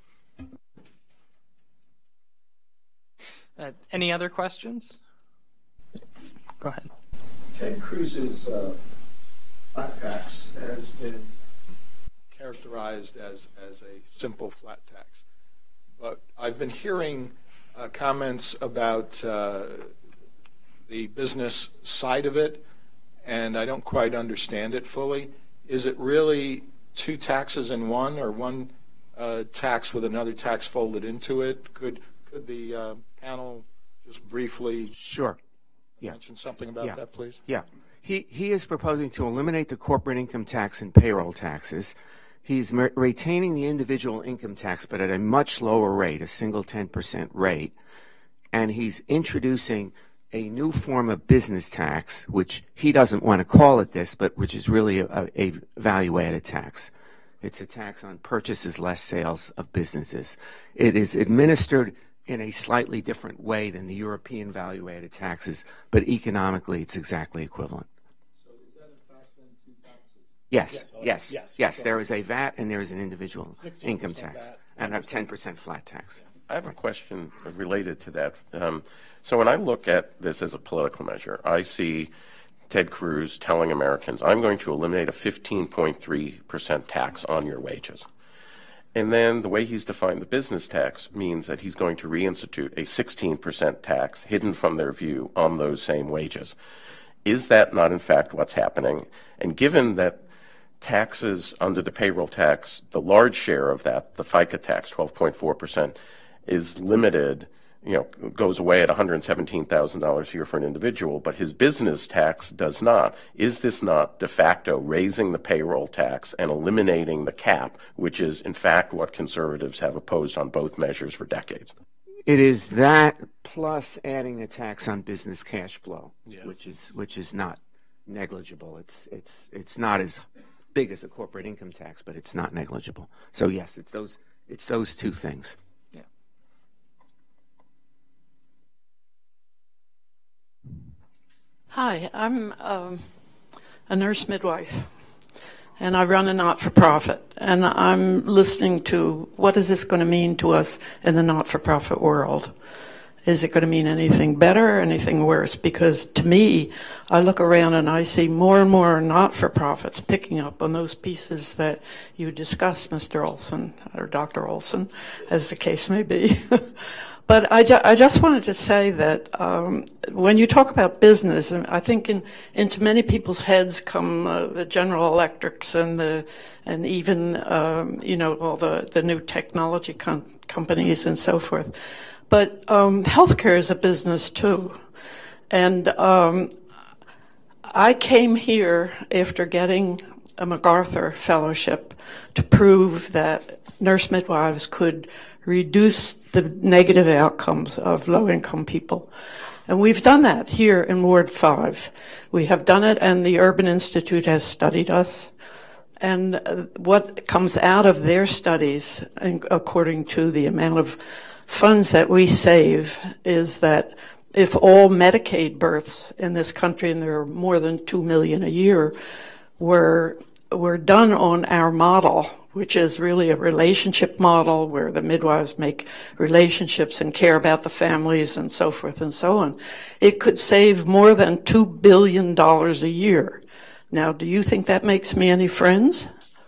Uh, any other questions? Go ahead. Ted Cruz's uh, flat tax has been characterized as, as a simple flat tax. But I've been hearing uh, comments about uh, the business side of it, and I don't quite understand it fully. Is it really two taxes in one, or one uh, tax with another tax folded into it? Could could the uh, panel just briefly Sure. Yeah. mention something about Yeah. that, please? Yeah. He, he is proposing to eliminate the corporate income tax and payroll taxes, He's ma- retaining the individual income tax, but at a much lower rate, a single ten percent rate. And he's introducing a new form of business tax, which he doesn't want to call it this, but which is really a, a value-added tax. It's a tax on purchases less sales of businesses. It is administered in a slightly different way than the European value-added taxes, but economically it's exactly equivalent. So is that in fact then two taxes? Yes, Yes, oh, yes, yes, yes. okay. There is a V A T and there is an individual income tax, V A T, and a ten percent flat tax. I have a question related to that. Um, so when I look at this as a political measure, I see Ted Cruz telling Americans, I'm going to eliminate a fifteen point three percent tax on your wages. And then the way he's defined the business tax means that he's going to reinstitute a sixteen percent tax hidden from their view on those same wages. Is that not in fact what's happening? And given that taxes under the payroll tax, the large share of that, the FICA tax, twelve point four percent, is limited, you know, goes away at one hundred seventeen thousand dollars a year for an individual, but his business tax does not. Is this not de facto raising the payroll tax and eliminating the cap, which is in fact what conservatives have opposed on both measures for decades? It is that plus adding a tax on business cash flow, Yeah. which is which is not negligible. It's it's it's not as big as a corporate income tax, but it's not negligible. So yes, it's those it's those two things. Hi, I'm um, a nurse midwife, and I run a not-for-profit, and I'm listening to what is this going to mean to us in the not-for-profit world. Is it going to mean anything better or anything worse? Because to me, I look around and I see more and more not-for-profits picking up on those pieces that you discussed, Mister Olson, or Doctor Olson, as the case may be. But I, ju- I just wanted to say that um, when you talk about business, I think in, into many people's heads come uh, the General Electrics and the and even um, you know all the, the new technology com- companies and so forth. But um, healthcare is a business too, and um, I came here after getting a MacArthur Fellowship to prove that nurse midwives could reduce the negative outcomes of low-income people. And we've done that here in Ward five. We have done it, and the Urban Institute has studied us. And uh, what comes out of their studies, according to the amount of funds that we save, is that if all Medicaid births in this country, and there are more than two million a year, were, were done on our model, which is really a relationship model where the midwives make relationships and care about the families and so forth and so on, it could save more than two billion dollars a year. Now, do you think that makes me any friends?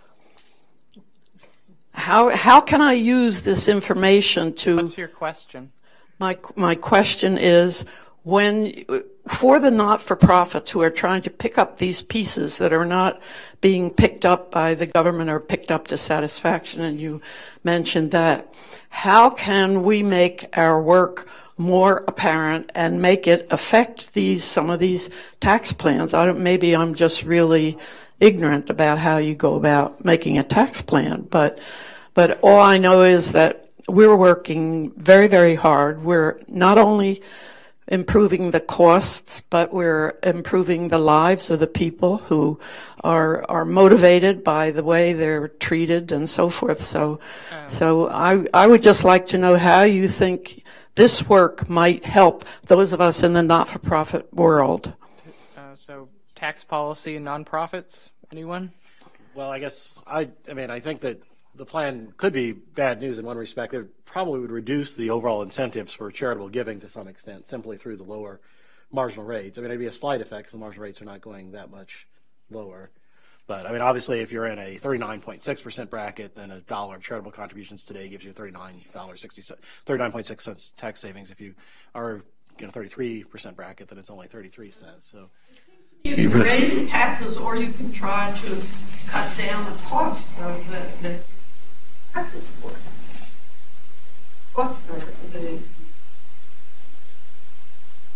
How how can I use this information to... What's your question? My my question is, when for the not-for-profits who are trying to pick up these pieces that are not being picked up by the government or picked up to satisfaction, and you mentioned that, how can we make our work more apparent and make it affect these some of these tax plans? I don't, maybe I'm just really ignorant about how you go about making a tax plan, but but all I know is that we're working very, very hard. We're not only improving the costs, but we're improving the lives of the people who are are motivated by the way they're treated and so forth. So, um, so I I would just like to know how you think this work might help those of us in the not-for-profit world. Uh, so, tax policy and nonprofits. Anyone? Well, I guess I. I mean, I think that the plan could be bad news in one respect. It probably would reduce the overall incentives for charitable giving to some extent, simply through the lower marginal rates. I mean, it'd be a slight effect, so the marginal rates are not going that much lower. But, I mean, obviously, if you're in a thirty-nine point six percent bracket, then a dollar of charitable contributions today gives you thirty-nine dollars and sixty cents, thirty-nine point six cents tax savings. If you are in a thirty-three percent bracket, then it's only thirty-three cents. So you can raise the taxes, or you can try to cut down the costs of the, the taxes for it. Costs are the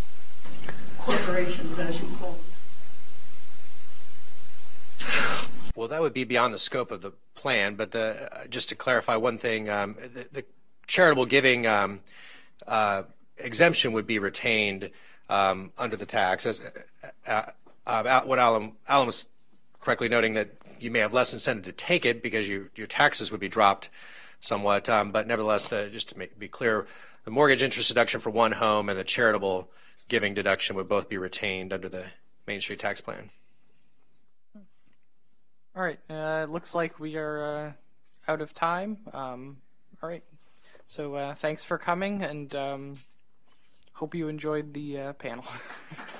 corporations, as you call them. Well, that would be beyond the scope of the plan, but the, uh, just to clarify one thing, um, the, the charitable giving um, uh, exemption would be retained um, under the tax. As, uh, uh, what Alan, Alan was correctly noting, that you may have less incentive to take it because you, your taxes would be dropped somewhat, um, but nevertheless, the, just to make, be clear, the mortgage interest deduction for one home and the charitable giving deduction would both be retained under the Main Street tax plan. All right. Uh, looks like we are uh, out of time. Um, all right. So uh, thanks for coming, and um, hope you enjoyed the uh, panel.